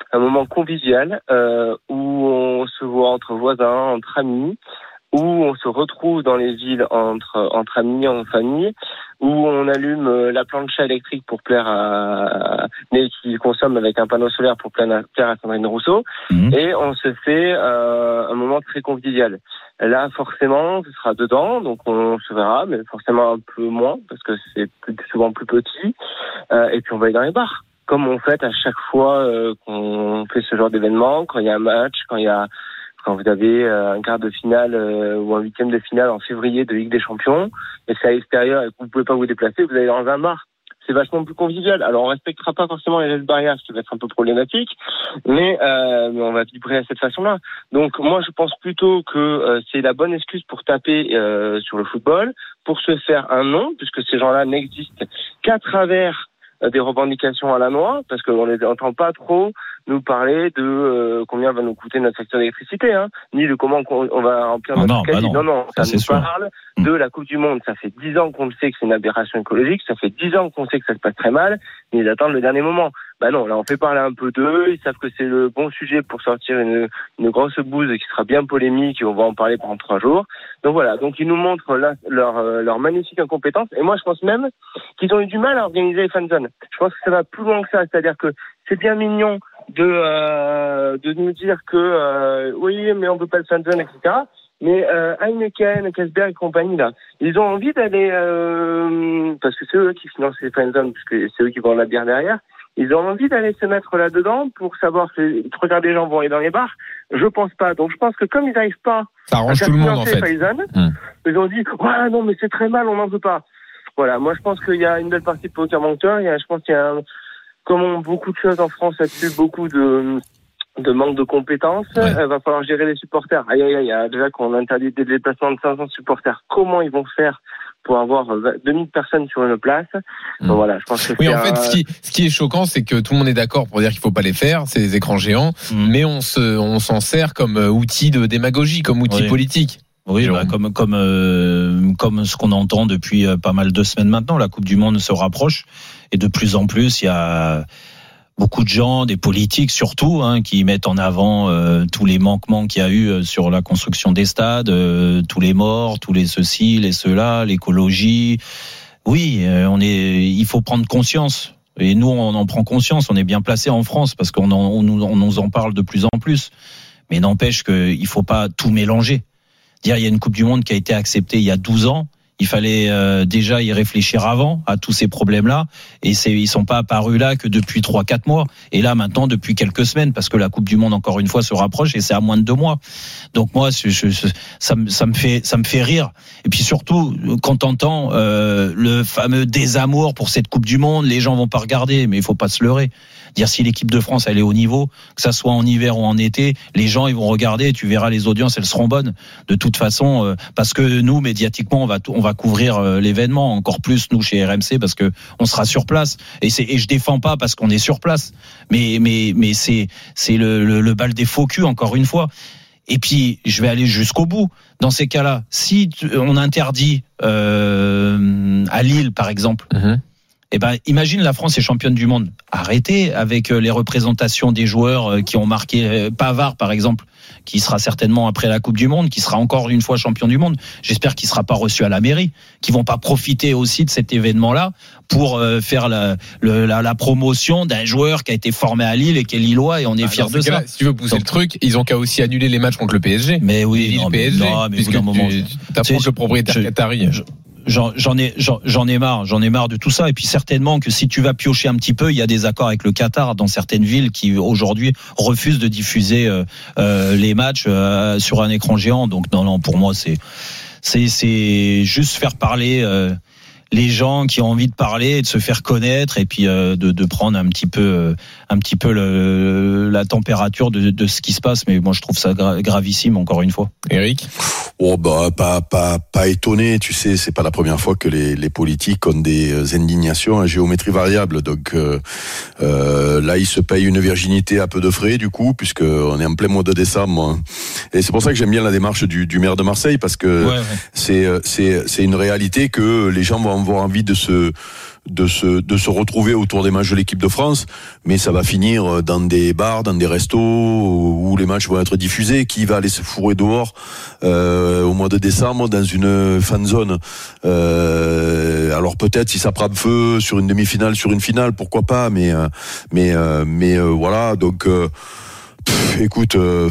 un moment convivial euh, où on se voit entre voisins, entre amis, où on se retrouve dans les villes entre entre amis, en famille, où on allume la plancha électrique pour plaire à, mais qui consomme avec un panneau solaire pour plaire à, plaire à Sandrine Rousseau, mmh. et on se fait euh, un moment très convivial. Là, forcément, ce sera dedans, donc on se verra, mais forcément un peu moins parce que c'est plus, souvent plus petit. Euh, et puis on va aller dans les bars, comme on fait à chaque fois euh, qu'on fait ce genre d'événement, quand il y a un match, quand il y a quand vous avez euh, un quart de finale euh, ou un huitième de finale en février de Ligue des Champions, et c'est à l'extérieur et que vous pouvez pas vous déplacer, vous allez dans un bar. C'est vachement plus convivial. Alors on respectera pas forcément les gestes barrières, ce qui va être un peu problématique, mais, euh, mais on va vibrer à cette façon-là. Donc moi je pense plutôt que euh, c'est la bonne excuse pour taper euh, sur le football, pour se faire un nom, puisque ces gens-là n'existent qu'à travers euh, des revendications à la noix, parce qu'on les entend pas trop nous parler de euh, combien va nous coûter notre facture d'électricité, hein, ni de comment on va remplir notre ah non, bah non, non, non, ça, ça nous sûr. parle de la Coupe du Monde. Ça fait dix ans qu'on le sait que c'est une aberration écologique, ça fait dix ans qu'on sait que ça se passe très mal, mais ils attendent le dernier moment. Bah non, là on fait parler un peu d'eux, ils savent que c'est le bon sujet pour sortir une, une grosse bouse qui sera bien polémique et on va en parler pendant trois jours. Donc voilà, donc ils nous montrent la, leur, leur magnifique incompétence, et moi je pense même qu'ils ont eu du mal à organiser les fan zones. Je pense que ça va plus loin que ça, c'est-à-dire que c'est bien mignon de euh, de nous dire que euh, oui mais on veut pas le fan zone, et cetera. Mais euh, Heineken, Casberg et compagnie là, ils ont envie d'aller euh, parce que c'est eux qui financent les fan zones, puisque c'est eux qui vendent la bière derrière. Ils ont envie d'aller se mettre là-dedans pour savoir que trois des gens vont aller dans les bars. Je pense pas. Donc je pense que comme ils n'arrivent pas ça arrange à tout le monde en fait. Paysanne, mmh. ils ont dit ouais non mais c'est très mal, on n'en veut pas. Voilà, moi je pense qu'il y a une belle partie de poker menteur. Il y a, je pense qu'il y a un, comme beaucoup de choses en France là-dessus, beaucoup de de manque de compétences. Il ouais. euh, va falloir gérer les supporters. Aïe aïe aïe, il y a déjà qu'on interdit des déplacements de cinq cents supporters. Comment ils vont faire pour avoir deux mille personnes sur une place? mmh. Donc voilà, je pense que oui, c'est en fait, un... ce qui ce qui est choquant, c'est que tout le monde est d'accord pour dire qu'il faut pas les faire, c'est des écrans géants, mmh. mais on se on s'en sert comme outil de démagogie, comme outil oui. politique. Oui, bah, comme comme euh, comme ce qu'on entend depuis euh, pas mal de semaines maintenant, la Coupe du Monde se rapproche et de plus en plus il y a beaucoup de gens, des politiques surtout, hein, qui mettent en avant euh, tous les manquements qu'il y a eu sur la construction des stades, euh, tous les morts, tous les ceci, les cela, l'écologie. Oui, euh, on est, il faut prendre conscience. Et nous, on en prend conscience. On est bien placé en France parce qu'on en, on, nous, on nous en parle de plus en plus. Mais n'empêche qu'il faut pas tout mélanger. Dire, il y a une Coupe du Monde qui a été acceptée il y a douze ans. Il fallait euh, déjà y réfléchir avant à tous ces problèmes-là, et c'est, ils sont pas apparus là que depuis trois, quatre mois, et là maintenant depuis quelques semaines, parce que la Coupe du Monde encore une fois se rapproche et c'est à moins de deux mois. Donc moi, je, je, ça, me, ça me fait, ça me fait rire. Et puis surtout quand t'entends euh, le fameux désamour pour cette Coupe du Monde, les gens vont pas regarder, mais il faut pas se leurrer. Dire si l'équipe de France elle est au niveau, que ça soit en hiver ou en été, les gens ils vont regarder, et tu verras les audiences elles seront bonnes de toute façon, euh, parce que nous médiatiquement on va on va couvrir euh, l'événement encore plus nous chez R M C, parce que on sera sur place, et c'est et je défends pas parce qu'on est sur place, mais mais mais c'est c'est le le, le bal des faux culs encore une fois. Et puis je vais aller jusqu'au bout. Dans ces cas-là, si on interdit euh, à Lille par exemple. Mmh. Eh ben, imagine la France est championne du monde. Arrêtez avec les représentations des joueurs qui ont marqué. Pavard, par exemple, qui sera certainement après la Coupe du Monde, qui sera encore une fois champion du monde. J'espère qu'il sera pas reçu à la mairie, qu'ils vont pas profiter aussi de cet événement-là pour faire la, la, la promotion d'un joueur qui a été formé à Lille et qui est lillois, et on est ah, fiers de ça. Si tu veux pousser Donc, le truc, ils ont qu'à aussi annuler les matchs contre le P S G. Mais oui, Lille, non, P S G, mais, non, mais puisque au bout d'un moment, tu t'approches le propriétaire qatari. J'en, j'en ai, j'en, j'en ai marre, j'en ai marre de tout ça. Et puis certainement que si tu vas piocher un petit peu, il y a des accords avec le Qatar dans certaines villes qui aujourd'hui refusent de diffuser euh, euh, les matchs euh, sur un écran géant. Donc non, non, pour moi c'est, c'est, c'est juste faire parler euh, les gens qui ont envie de parler et de se faire connaître, et puis euh, de, de prendre un petit peu, euh, un petit peu le, la température de, de ce qui se passe. Mais moi je trouve ça gra- gravissime encore une fois. Eric. Oh bah pas pas pas étonné, tu sais, c'est pas la première fois que les les politiques ont des indignations à géométrie variable. Donc euh, euh, là ils se payent une virginité à peu de frais du coup, puisque on est en plein mois de décembre. Et c'est pour ça que j'aime bien la démarche du du maire de Marseille, parce que ouais, ouais. c'est c'est c'est une réalité que les gens vont vont avoir envie de se de se de se retrouver autour des matchs de l'équipe de France, mais ça va finir dans des bars, dans des restos où les matchs vont être diffusés. Qui va aller se fourrer dehors euh, au mois de décembre dans une fan zone? euh, Alors peut-être si ça prend feu sur une demi-finale, sur une finale, pourquoi pas, mais euh, mais euh, mais euh, voilà. Donc euh, pff, écoute, euh,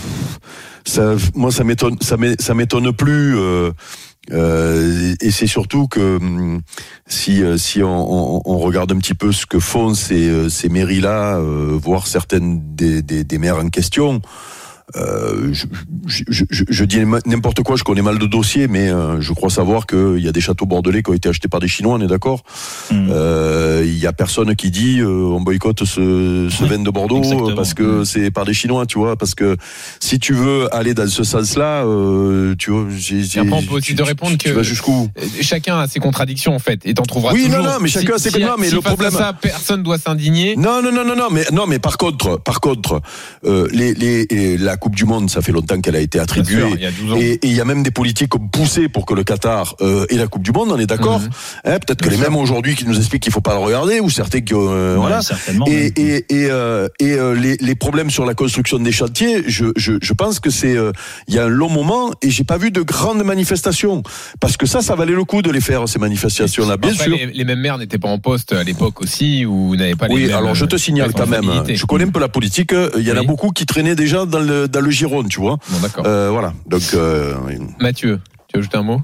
ça, moi ça m'étonne, ça m'é- ça m'étonne plus. Euh, Euh, et c'est surtout que si si on, on, on regarde un petit peu ce que font ces ces mairies-là, euh, voire certaines des, des, des maires en question. Euh, je, je, je, je dis n'importe quoi, je connais mal de dossiers, mais euh, je crois savoir qu'il y a des châteaux bordelais qui ont été achetés par des Chinois, on est d'accord. mmh. euh, Il y a personne qui dit euh, on boycotte ce, ce vin de Bordeaux. Exactement. Parce que mmh. c'est par des Chinois, tu vois. Parce que si tu veux aller dans ce sens-là, euh, tu vois, j'ai, j'ai, après on peut aussi te répondre tu, que tu vas jusqu'où chacun a ses contradictions en fait, et t'en trouveras oui, toujours. Oui, non, non, mais chacun si, a ses contradictions. Si, mais si le face problème, à ça, personne doit s'indigner. Non, non, non, non, non, mais non, mais par contre, par contre, euh, les, les, les, la Coupe du Monde, ça fait longtemps qu'elle a été attribuée. Sûr, il y a douze ans. Et il y a même des politiques qui ont poussé pour que le Qatar euh, ait la Coupe du Monde, on est d'accord. Mmh. Hein, peut-être que Bien les sûr. Mêmes aujourd'hui qui nous expliquent qu'il faut pas le regarder, ou certains qui euh, ouais, voilà. Certainement. Et, et, et, euh, et euh, les, les problèmes sur la construction des chantiers, je, je, je pense que c'est, euh, il y a un long moment, et j'ai pas vu de grandes manifestations, parce que ça, ça valait le coup de les faire, ces manifestations-là. Bien Après, sûr. Les, les mêmes maires n'étaient pas en poste à l'époque aussi, ou n'avaient pas les oui, mêmes. Oui, alors je te signale quand même. Je connais un peu la politique. Il y en oui. a beaucoup qui traînaient déjà dans le dans le giron, tu vois. Bon, d'accord. Euh, voilà. Donc. Euh... Mathieu, tu veux ajouter un mot?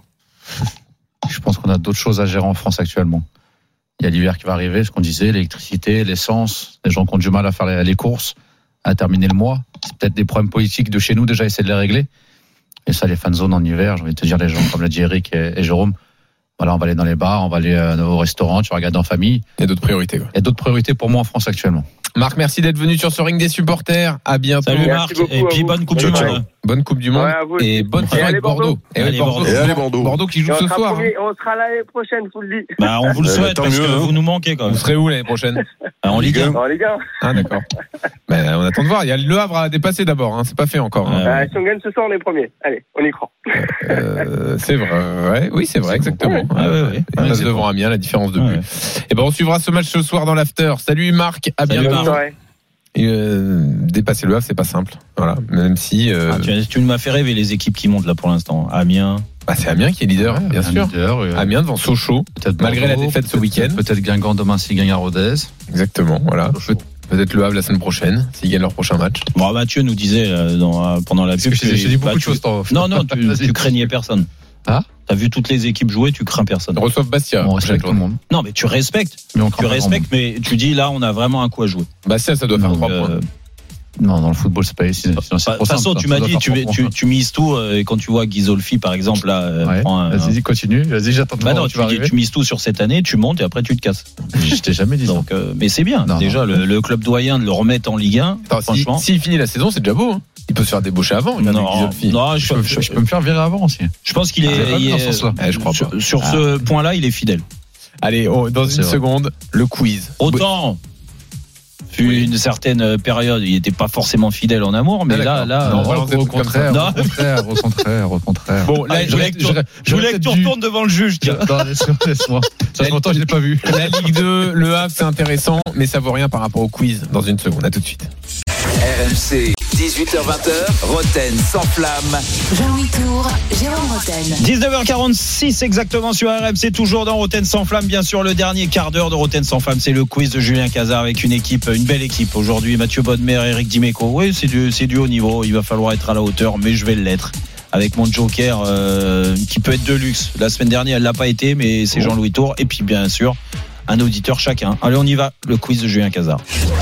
Je pense qu'on a d'autres choses à gérer en France actuellement. Il y a l'hiver qui va arriver, ce qu'on disait, l'électricité, l'essence, les gens qui ont du mal à faire les, les courses, à terminer le mois. C'est peut-être des problèmes politiques de chez nous déjà, essayer de les régler. Et ça, les fan zones en hiver, j'ai envie de te dire, les gens, comme l'a dit Eric et, et Jérôme, voilà, on va aller dans les bars, on va aller euh, au restaurant, tu vas regarder en famille. Il y a d'autres priorités. Quoi. Il y a d'autres priorités pour moi en France actuellement. Marc, merci d'être venu sur ce ring des supporters. À bientôt. Salut Marc, et puis bonne Coupe du Monde. Bonne Coupe du Monde ouais, et bonne soirée avec Bordeaux. Bordeaux. Et allez, Bordeaux. Et allez Bordeaux. Bordeaux qui joue ce soir. Premier, on sera l'année prochaine, je vous le dis. Bah, on vous le souhaite euh, parce mieux, que hein. vous nous manquez quand même. Vous serez où l'année prochaine? ah, En Ligue un. En Ligue un. Ah d'accord. bah, on attend de voir. Il y a Le Havre à dépasser d'abord. Hein. C'est pas fait encore. Hein. Euh, si on gagne ce soir, on est premier. Allez, on y croit. Euh, c'est vrai. Ouais, oui, c'est vrai, exactement. Ah, ouais, ouais. On ouais, passe devant Amiens, la différence de but. Ouais. Et ben on suivra ce match ce soir dans l'after. Salut Marc, à Salut bientôt. Marc. Et euh, dépasser le Havre, c'est pas simple. Voilà, même si. Euh... Ah, tu, tu m'as fait rêver les équipes qui montent là pour l'instant. Amiens. Bah, c'est Amiens qui est leader, ouais, bien sûr. Leader, euh... Amiens devant Sochaux, peut-être malgré Bordeaux, la défaite ce week-end. Peut-être Guingamp demain s'il gagne à Rodez. Exactement, voilà. Pe- peut-être le Havre la semaine prochaine s'ils gagnent leur prochain match. Bon, Mathieu nous disait euh, dans, euh, pendant la pub. J'ai dit beaucoup bah, de tu... choses. T'en... Non, non, tu, tu craignais personne. Ah T'as vu toutes les équipes jouer, tu crains personne. Ils reçoivent Bastia. On respecte tout le monde. Non, mais tu respectes. Mais on tu respectes, mais tu dis là, on a vraiment un coup à jouer. Bastia, ça doit faire trois euh... points. Non, dans le football, c'est pas ici. De toute façon, tu m'as dit, tu, tu, tu mises tout, et quand tu vois Ghisolfi, par exemple, là, ouais. prend un, vas-y, continue, vas-y, j'attends. Bah non, tu, dis, tu mises tout sur cette année, tu montes et après tu te casses. Je t'ai jamais dit Donc, ça. Euh, mais c'est bien. Non, déjà, non. Le, le club doyen de le remettre en Ligue un, Attends, franchement. S'il si, si finit la saison, c'est déjà beau, hein. Il peut se faire débaucher avant. Non, non, je, je, peux, je, je peux me faire virer avant aussi. Je pense qu'il est, ah, il est sens-là. Eh, je crois sur, pas. sur ah. ce point-là, il est fidèle. Allez, oh, dans c'est une vrai. seconde, le quiz. Autant. Fut oui. une certaine période, il n'était pas forcément fidèle en amour, mais ah, là, là, non, euh, au, au contraire, au contraire, au contraire, au contraire. Bon, là, ah, je voulais que tu, je voulais que tu retournes devant le juge. Tiens. Non, laisse-moi. Ça fait longtemps que je l'ai pas vu. La Ligue deux, le Havre, c'est intéressant, mais ça vaut rien par rapport au quiz. Dans une seconde, à tout de suite. R M C, dix-huit heures vingt, Roten sans flamme. Jean-Louis Tour, Jérôme Roten. dix-neuf heures quarante-six exactement sur R M C, toujours dans Roten sans flamme. Bien sûr, le dernier quart d'heure de Roten sans flamme, c'est le quiz de Julien Cazard avec une équipe, une belle équipe aujourd'hui. Mathieu Bodmer, Eric Dimeco. Oui, c'est du, c'est du haut niveau. Il va falloir être à la hauteur, mais je vais l'être. Avec mon joker euh, qui peut être de luxe. La semaine dernière, elle l'a pas été, mais c'est Jean-Louis Tour. Et puis, bien sûr, un auditeur chacun. Allez, on y va. Le quiz de Julien Cazard.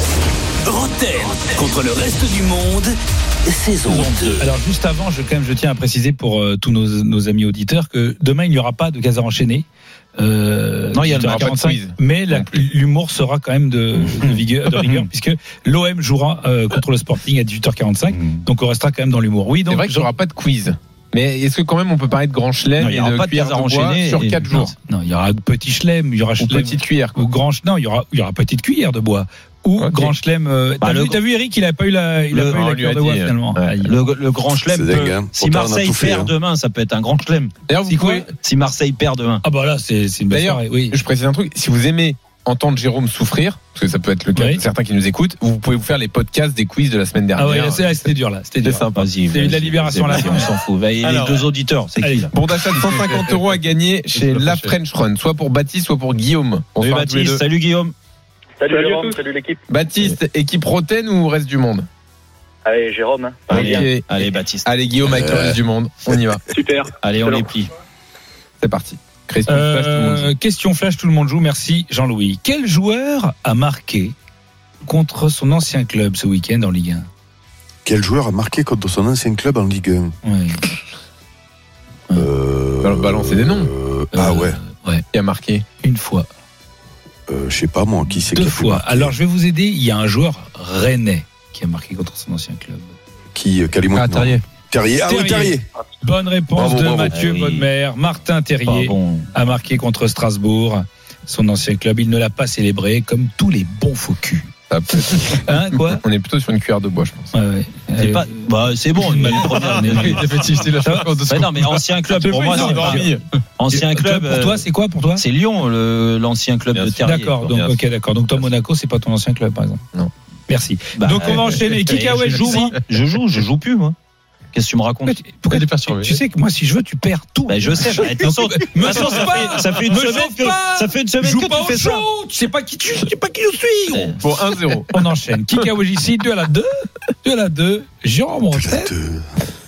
Roten contre le reste du monde, saison deux. Alors juste avant, je, quand même, je tiens à préciser pour euh, tous nos, nos amis auditeurs que demain il n'y aura pas de Cazard enchaîné. Euh, non, il y a le quarante-cinq, mais la, l'humour sera quand même de, de, vigueur, de rigueur, puisque l'O M jouera euh, contre le Sporting à dix-huit heures quarante-cinq, mmh. donc on restera quand même dans l'humour. Oui, donc c'est vrai qu'il n'y aura pas de quiz. Mais est-ce que quand même on peut parler de grand chelem et de cuillère de bois sur quatre jours? Non, il y aura petit chelem, il y aura chelem, ou petite cuillère, ou grand. Non, il y aura, il y aura petite cuillère de bois. ou Ok. Grand Chelem. euh, Bah, T'as le- vu, t'as vu Eric, il a pas eu la, il a Le- pas eu on la lui cure a de voix dit, finalement. ouais. Ah, il- Le, le grand chelem, C'est dingue, peut- hein. si Pourtant, on a Marseille tout fait, perd hein. demain, ça peut être un grand chelem. D'ailleurs, vous Si quoi pouvez, Si Marseille perd demain. Ah bah là, c'est c'est une belle D'ailleurs, soirée, oui. je précise un truc. Si vous aimez entendre Jérôme souffrir, parce que ça peut être le cas Oui. de certains qui nous écoutent, vous pouvez vous faire les podcasts des quiz de la semaine dernière. Ah ouais, là, c'est- là, c'était dur là, c'était C'est dur. sympa. Vas-y, C'est eu de la vas-y, libération, vas-y, là. On s'en fout. Va, et Alors, les deux auditeurs, c'est allez. qui là? Bon d'achat de cent cinquante euros à gagner chez le La prochain. French Run, soit pour Baptiste, soit pour Guillaume. Salut Bonsoir à tous les Baptiste, deux. salut Guillaume. Salut, Jérôme, salut l'équipe. Baptiste, équipe Roten ou reste du monde? Allez, Jérôme. Hein. Allez, Ok. allez Baptiste. Allez Guillaume avec le Euh. reste du monde, on y va. Super. Allez, on Excellent. les plie. C'est parti. Christian Flash, tout le monde Euh, joue. question flash, tout le monde joue. Merci Jean-Louis. Quel joueur a marqué contre son ancien club ce week-end en Ligue un? Quel joueur a marqué contre son ancien club en Ligue un? Ouais. Euh, Bal- balancer des noms. euh, Ah Euh, ouais. Ouais. Qui a marqué? Une fois, Euh, je sais pas moi, qui c'est deux qui a fait fois. marquer Alors je vais vous aider. Il y a un joueur rennais qui a marqué contre son ancien club. Qui euh, Calimont Ah, non. Terrier. Terrier. Ah oui, Terrier. Terrier. Bonne réponse Bravo, de bravo. Mathieu Ah oui. Bodmer. Martin Terrier Pas bon. a marqué contre Strasbourg, son ancien club. Il ne l'a pas célébré comme tous les bons faux culs. Ça peut être- Hein, quoi? On est plutôt sur une cuillère de bois, je pense. Ouais, ouais. C'est Euh, pas. Bah, c'est bon. Mais les premières. mais- Bah non, mais ancien club pour moi, c'est pas. Ancien club. Pour toi, c'est quoi pour toi? C'est Lyon, le- l'ancien club Bien de sûr. Terrier. D'accord, quoi. donc ok, d'accord. Donc toi, Monaco, c'est pas ton ancien club, par exemple. Non. Merci. Bah, donc on va euh, enchaîner. euh, Kikaoué je joue, joue. moi. Je joue, je joue plus, moi. Qu'est-ce que tu me racontes? Pourquoi tu, tu sais que moi, si je veux, tu perds tout. Bah, je sais. Bah, attention, Me attention, chauffe ça pas. fait- ça fait une Me semaine chauffe que- pas. ça fait une semaine Joue que pas tu au fais ça. show. Tu sais pas qui tu, tu sais pas qui je suis. gros. Bon, un zéro. On enchaîne. Kikaoué ici, deux à la deux, deux à la deux. Jérôme De la Rotten deux.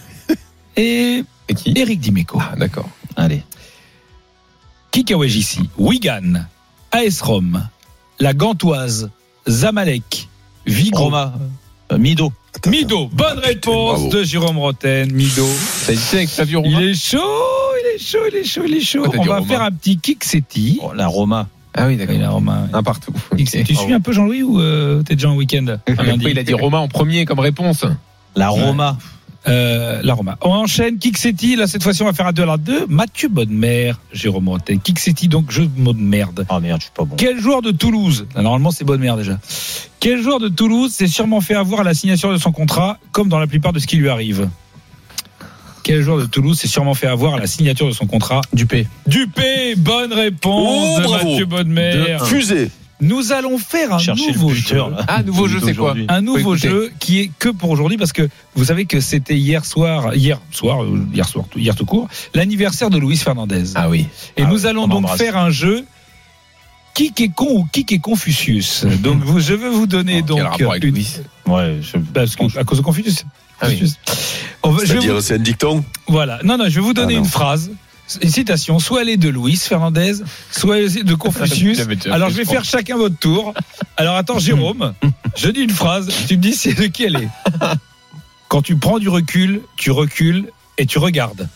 et Et qui? Eric Dimeco. Ah, d'accord. Allez. Kikaoué ici, Wigan, A S Rome, la Gantoise, Zamalek, Vigo. Roma. Euh, Mido. Attends, Mido, attends. bonne réponse Bravo. de Jérôme Rotten. Mido. T'as dit avec Flavio Il Romain? est chaud, il est chaud, il est chaud, il est chaud. Pourquoi t'as On dit va Romain faire un petit Kiksetti. Oh, la Roma. Ah oui, d'accord. Il a Romain. Un partout. Kiksetti. Ok. Tu suis un peu Jean-Louis ou euh, t'es déjà en week-end un lundi Pourquoi il a dit Romain en premier comme réponse? La Roma. Euh, la Roma. On enchaîne Kiksetti. Là, cette fois-ci, on va faire un deux à la deux. Mathieu Bodmer, Jérôme Rotten. Kiksetti, donc jeu de mots de merde. Oh merde, je suis pas bon. Quel joueur de Toulouse, normalement c'est Bodmer déjà, quel joueur de Toulouse s'est sûrement fait avoir à la signature de son contrat, comme dans la plupart de ce qui lui arrive? Quel joueur de Toulouse s'est sûrement fait avoir à la signature de son contrat? Dupé. Dupé, bonne réponse Oh, de bravo. Mathieu Bodmer. Fusée. Nous allons faire un Chercher nouveau le buteur, jeu. là. Ah, nouveau jeu, c'est quoi? Aujourd'hui. Un nouveau Faut écouter. jeu qui est que pour aujourd'hui parce que vous savez que c'était hier soir, hier soir, euh, hier soir, hier tout court, l'anniversaire de Luis Fernandez. Ah oui. Et Ah nous oui, allons on donc embrasse. faire un jeu. Qui est con ou qui est Confucius? Donc vous, je vais vous donner Oh, donc quel rapport avec une- Louis? Ouais, je- parce que, à cause de Confucius. Ah oui. Confucius. On va- je vais C'est-à-dire, vous- c'est un dicton. voilà. Non, non, je vais vous donner Ah non. une phrase, une citation, soit elle est de Luis Fernandez, soit elle est de Confucius. J'avais déjà Alors fait je vais ce faire chacun votre tour. Alors attends, Jérôme, je dis une phrase, tu me dis c'est de qui elle est. Quand tu prends du recul, tu recules et tu regardes.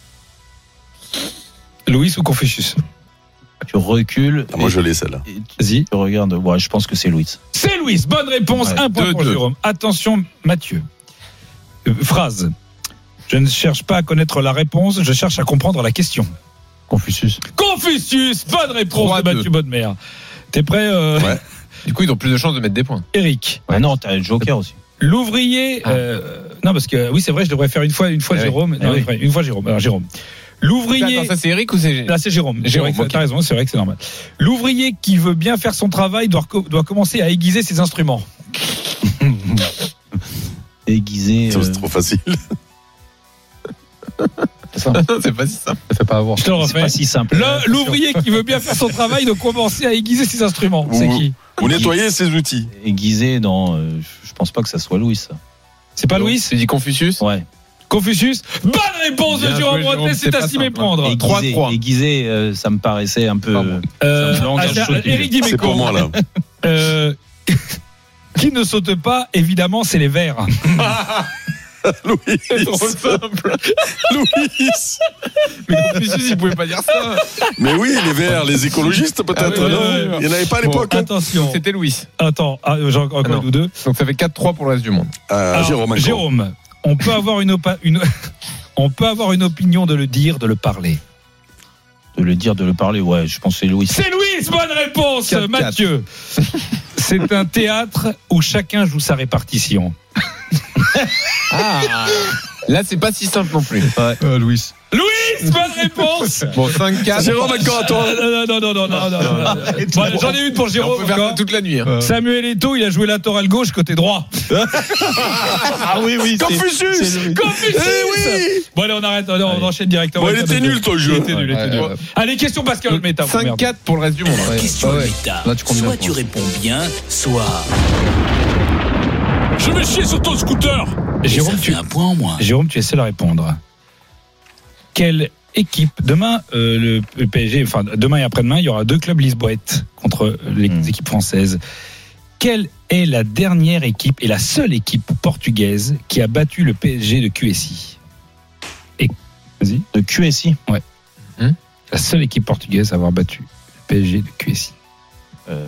Louis ou Confucius? tu recules. Ah, moi, et- je l'ai celle-là. et tu- Tu regardes. Ouais, je pense que c'est Louis. C'est Louis. Bonne réponse. Ouais, un point deux, pour deux. Jérôme. Attention, Mathieu. Euh, phrase. Je ne cherche pas à connaître la réponse, je cherche à comprendre la question. Confucius. Confucius. Bonne réponse trois, de Mathieu deux. Bodmer. T'es prêt, euh, Ouais. Du coup, ils ont plus de chances de mettre des points. Eric? Ouais, non, t'as le Joker aussi. L'ouvrier. Ah. euh, non, parce que oui, c'est vrai, je devrais faire une fois, une fois Ah oui. Jérôme. Ah Non, oui. une fois- une fois Jérôme. Alors Jérôme. L'ouvrier. Attends, ça c'est Eric ou c'est. Là, c'est Jérôme. Jérôme, C'est vrai que ok. T'as raison, c'est vrai que c'est normal. L'ouvrier qui veut bien faire son travail doit, reco- doit commencer à aiguiser ses instruments. Aiguisé. Ça, euh, C'est trop facile. C'est pas si simple. Ça fait pas avoir. Je te le C'est refais. pas si simple. Le- L'ouvrier qui veut bien faire son travail doit commencer à aiguiser ses instruments. C'est Vous- qui? Vous nettoyez ces outils. Aiguisé, non. euh, Je pense pas que ça soit Louis, ça. C'est pas Louis? Tu dis Confucius? Ouais. Confucius? Bonne réponse de Bien Jérôme joué, Jérôme, Rotten, c'est c'est à pas s'y simple, méprendre. Aiguisé, trois trois. aiguisé, euh, ça me paraissait un peu. Pardon. Euh, Ça me langage ah, chaud. Eric C'est Dimeco. pour moi, là. Euh, qui ne saute pas, évidemment, c'est les verts. Louis. C'est trop simple. Louis. Mais Confucius, il pouvait pas dire ça. Mais oui, les verts, les écologistes, peut-être, Ah oui, non oui, oui. Il n'y en avait pas à Bon, l'époque. hein. Attention. C'était Louis. Attends, ah, j'en encore Ah non. nous deux. Donc ça fait quatre trois pour le reste du monde. Ah, Alors, Jérôme, encore. Jérôme, on peut avoir une, opa- une on peut avoir une opinion de le dire, de le parler. De le dire, de le parler, ouais, je pense que c'est Louis. C'est Louis, bonne réponse, quatre, Mathieu. C'est un théâtre où chacun joue sa répartition. Ah, là, c'est pas si simple non plus. Ouais. Euh, Louis. Louis, bonne réponse. Bon, cinq quatre. Jérôme, encore à toi. Non, non, non, non, non, non, non. Bon, j'en ai une pour Jérôme. On peut faire encore. ça toute la nuit. Hein. Samuel Eto'o, il a joué latéral gauche côté droit. Ah oui, oui. Confucius. Confucius. oui. Bon, allez, on arrête. On, on enchaîne directement. Bon, il était nul, ton jeu. Il était nul, il était nul. Allez, question Pascal Méta. cinq quatre pour le reste du monde. La question ouais. méta. Là, tu comptes bien, Soit tu quoi. réponds bien, soit. Je vais chier sur ton scooter. Et Jérôme, ça tu fait un point en moins. Jérôme, tu es seul à répondre. Quelle équipe demain euh, le, le P S G, enfin demain et après-demain, il y aura deux clubs lisboètes contre les Mmh. équipes françaises. Quelle est la dernière équipe et la seule équipe portugaise qui a battu le P S G de Q S I? Et vas-y. De Q S I. Ouais. Hum La seule équipe portugaise à avoir battu le P S G de Q S I. Euh...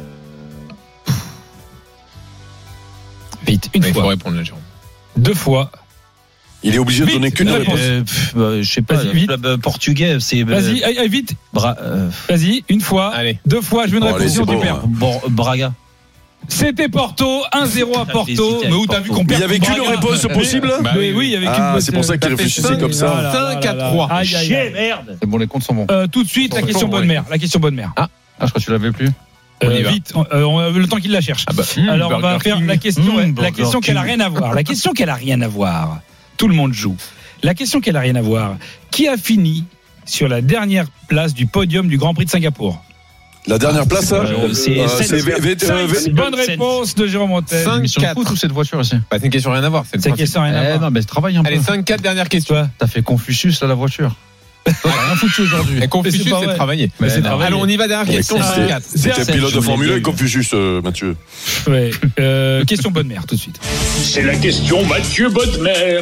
Vite, une Il faut fois, répondre là, Jérôme. deux fois. Il est obligé de Vite, donner qu'une une réponse. réponse. Euh, pff, bah, je sais pas. Vas-y, Le vite. club euh, portugais, c'est. euh, Vas-y, aille, aille, vite. Bra- euh, Vas-y, une fois, Allez. deux fois. Je veux une Bon, allez, réponse, c'est tu bon, perds. hein. Bor- Braga. C'était Porto, un zéro à Porto. hésité avec Mais où t'as vu Porto. qu'on Il perd y avait contre qu'une Braga. réponse possible. Bah Mais oui, oui, il y avait Ah, qu'une c'est pour ça qu'il Ça fait réfléchissait cinq, comme ça. Voilà, cinq voilà, à voilà. trois. Aïe, aïe, aïe. merde. C'est bon, les comptes sont bons. Euh, tout de suite, la Bon, question bon, bonne ouais. mère. La question bonne mère. Ah, je crois que tu l'avais plus. On y Euh, va. vite, euh, on- le temps qu'il la cherche. Ah bah, Alors on va Burger faire King. la question, Mmh, la Burger question qu'elle a King. rien à voir. La question qu'elle a rien à voir. Tout le monde joue. La question qu'elle a rien à voir. Qui a fini sur la dernière place du podium du Grand Prix de Singapour? La dernière place, hein, Euh, c'est euh, Sainz. c'est V- V- euh, V- Bonne réponse de Jérôme Rotten. Cinq, Mission de quatre. foot ou cette voiture aussi? Bah, c'est une question rien à voir. C'est le C'est principe. question rien à Eh voir. non, mais travaille un peu. Allez, cinq quatre, dernière question. Toi, t'as fait Confucius là, la voiture. T'as rien foutu aujourd'hui. Et Confucius, Mais c'est pas c'est vrai. travailler. Mais c'est non. travailler. Allons, on y va, dernière Mais question. c'était- cinq quatre. C'était pilote de je Formule l'ai un, dit. Confucius, euh, Mathieu. Ouais. Euh, question bonne mère tout de suite. C'est la question Mathieu Bodmer.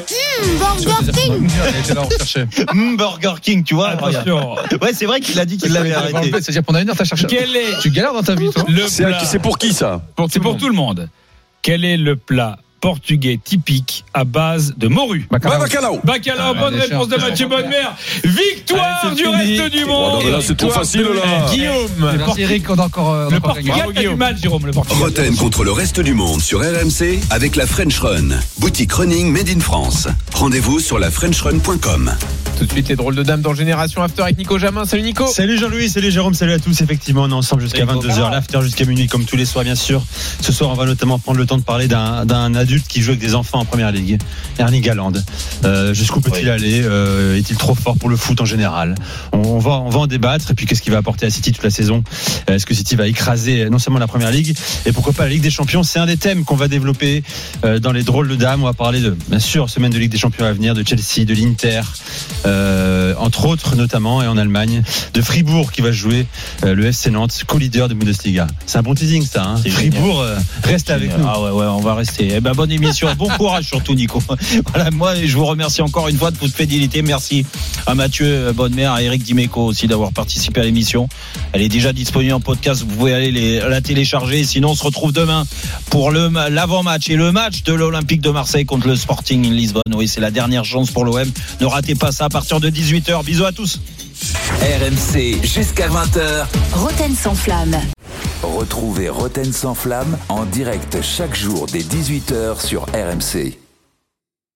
Elle était là, on cherchait. Mmh, Burger King, tu vois. Attention. Ouais, c'est vrai qu'il a dit qu'il l'avait arrêté. C'est-à-dire pendant une heure, t'as cherché. Quel est Tu galères dans ta vie, toi. le C'est plat c'est pour qui ça? C'est pour tout le monde. Quel est le plat portugais typique à base de morue? Ouais, Bacalao. Bacalao, Ah, bonne des réponse de chartes. Mathieu Bonnemer. Victoire Allez, c'est du fini. reste du Oh, monde. non, mais là, c'est trop facile, là. Guillaume. Merci Eric, on a encore. euh, on a Le encore gagné. Portugal a du mal, Jérôme. Le Portugal. Roten contre le reste du monde sur R M C avec la French Run. Boutique running made in France. Rendez-vous sur la french run point com. Tout de suite, les drôles de dames dans Génération After avec Nico Jamin. Salut Nico. Salut Jean-Louis, salut Jérôme, salut à tous. Effectivement, on est ensemble jusqu'à Salut, vingt-deux heures, l'after jusqu'à minuit, comme tous les soirs, bien sûr. Ce soir, on va notamment prendre le temps de parler d'un, d'un adulte qui joue avec des enfants en première ligue, Ernie Galland. Euh, jusqu'où peut-il Oui. aller euh, Est-il trop fort pour le foot en général? on, on va, on va en débattre. Et puis, qu'est-ce qu'il va apporter à City toute la saison? Euh, Est-ce que City va écraser non seulement la première ligue, et pourquoi pas la Ligue des Champions? C'est un des thèmes qu'on va développer euh, dans les drôles de dames. On va parler de, bien sûr, semaine de Ligue des Champions à venir, de Chelsea, de l'Inter, euh, entre autres, notamment, et en Allemagne, de Fribourg qui va jouer euh, le F C Nantes, co-leader de Bundesliga. C'est un bon teasing, ça. Hein. C'est Fribourg, euh, reste avec nous. Ah ouais, ouais, on va rester. Eh ben, bonne émission. Bon courage surtout, Nico. Voilà, moi, je vous remercie encore une fois de votre fidélité. Merci à Mathieu Bonnemer, à Eric Dimeco aussi d'avoir participé à l'émission. Elle est déjà disponible en podcast. Vous pouvez aller les, la télécharger. Sinon, on se retrouve demain pour le, l'avant-match et le match de l'Olympique de Marseille contre le Sporting Lisbonne. Oui, c'est la dernière chance pour l'O M. Ne ratez pas ça à partir de dix-huit heures. Bisous à tous. R M C jusqu'à vingt heures. Roten sans flamme. Retrouvez Roten sans flamme en direct chaque jour dès dix-huit heures sur R M C.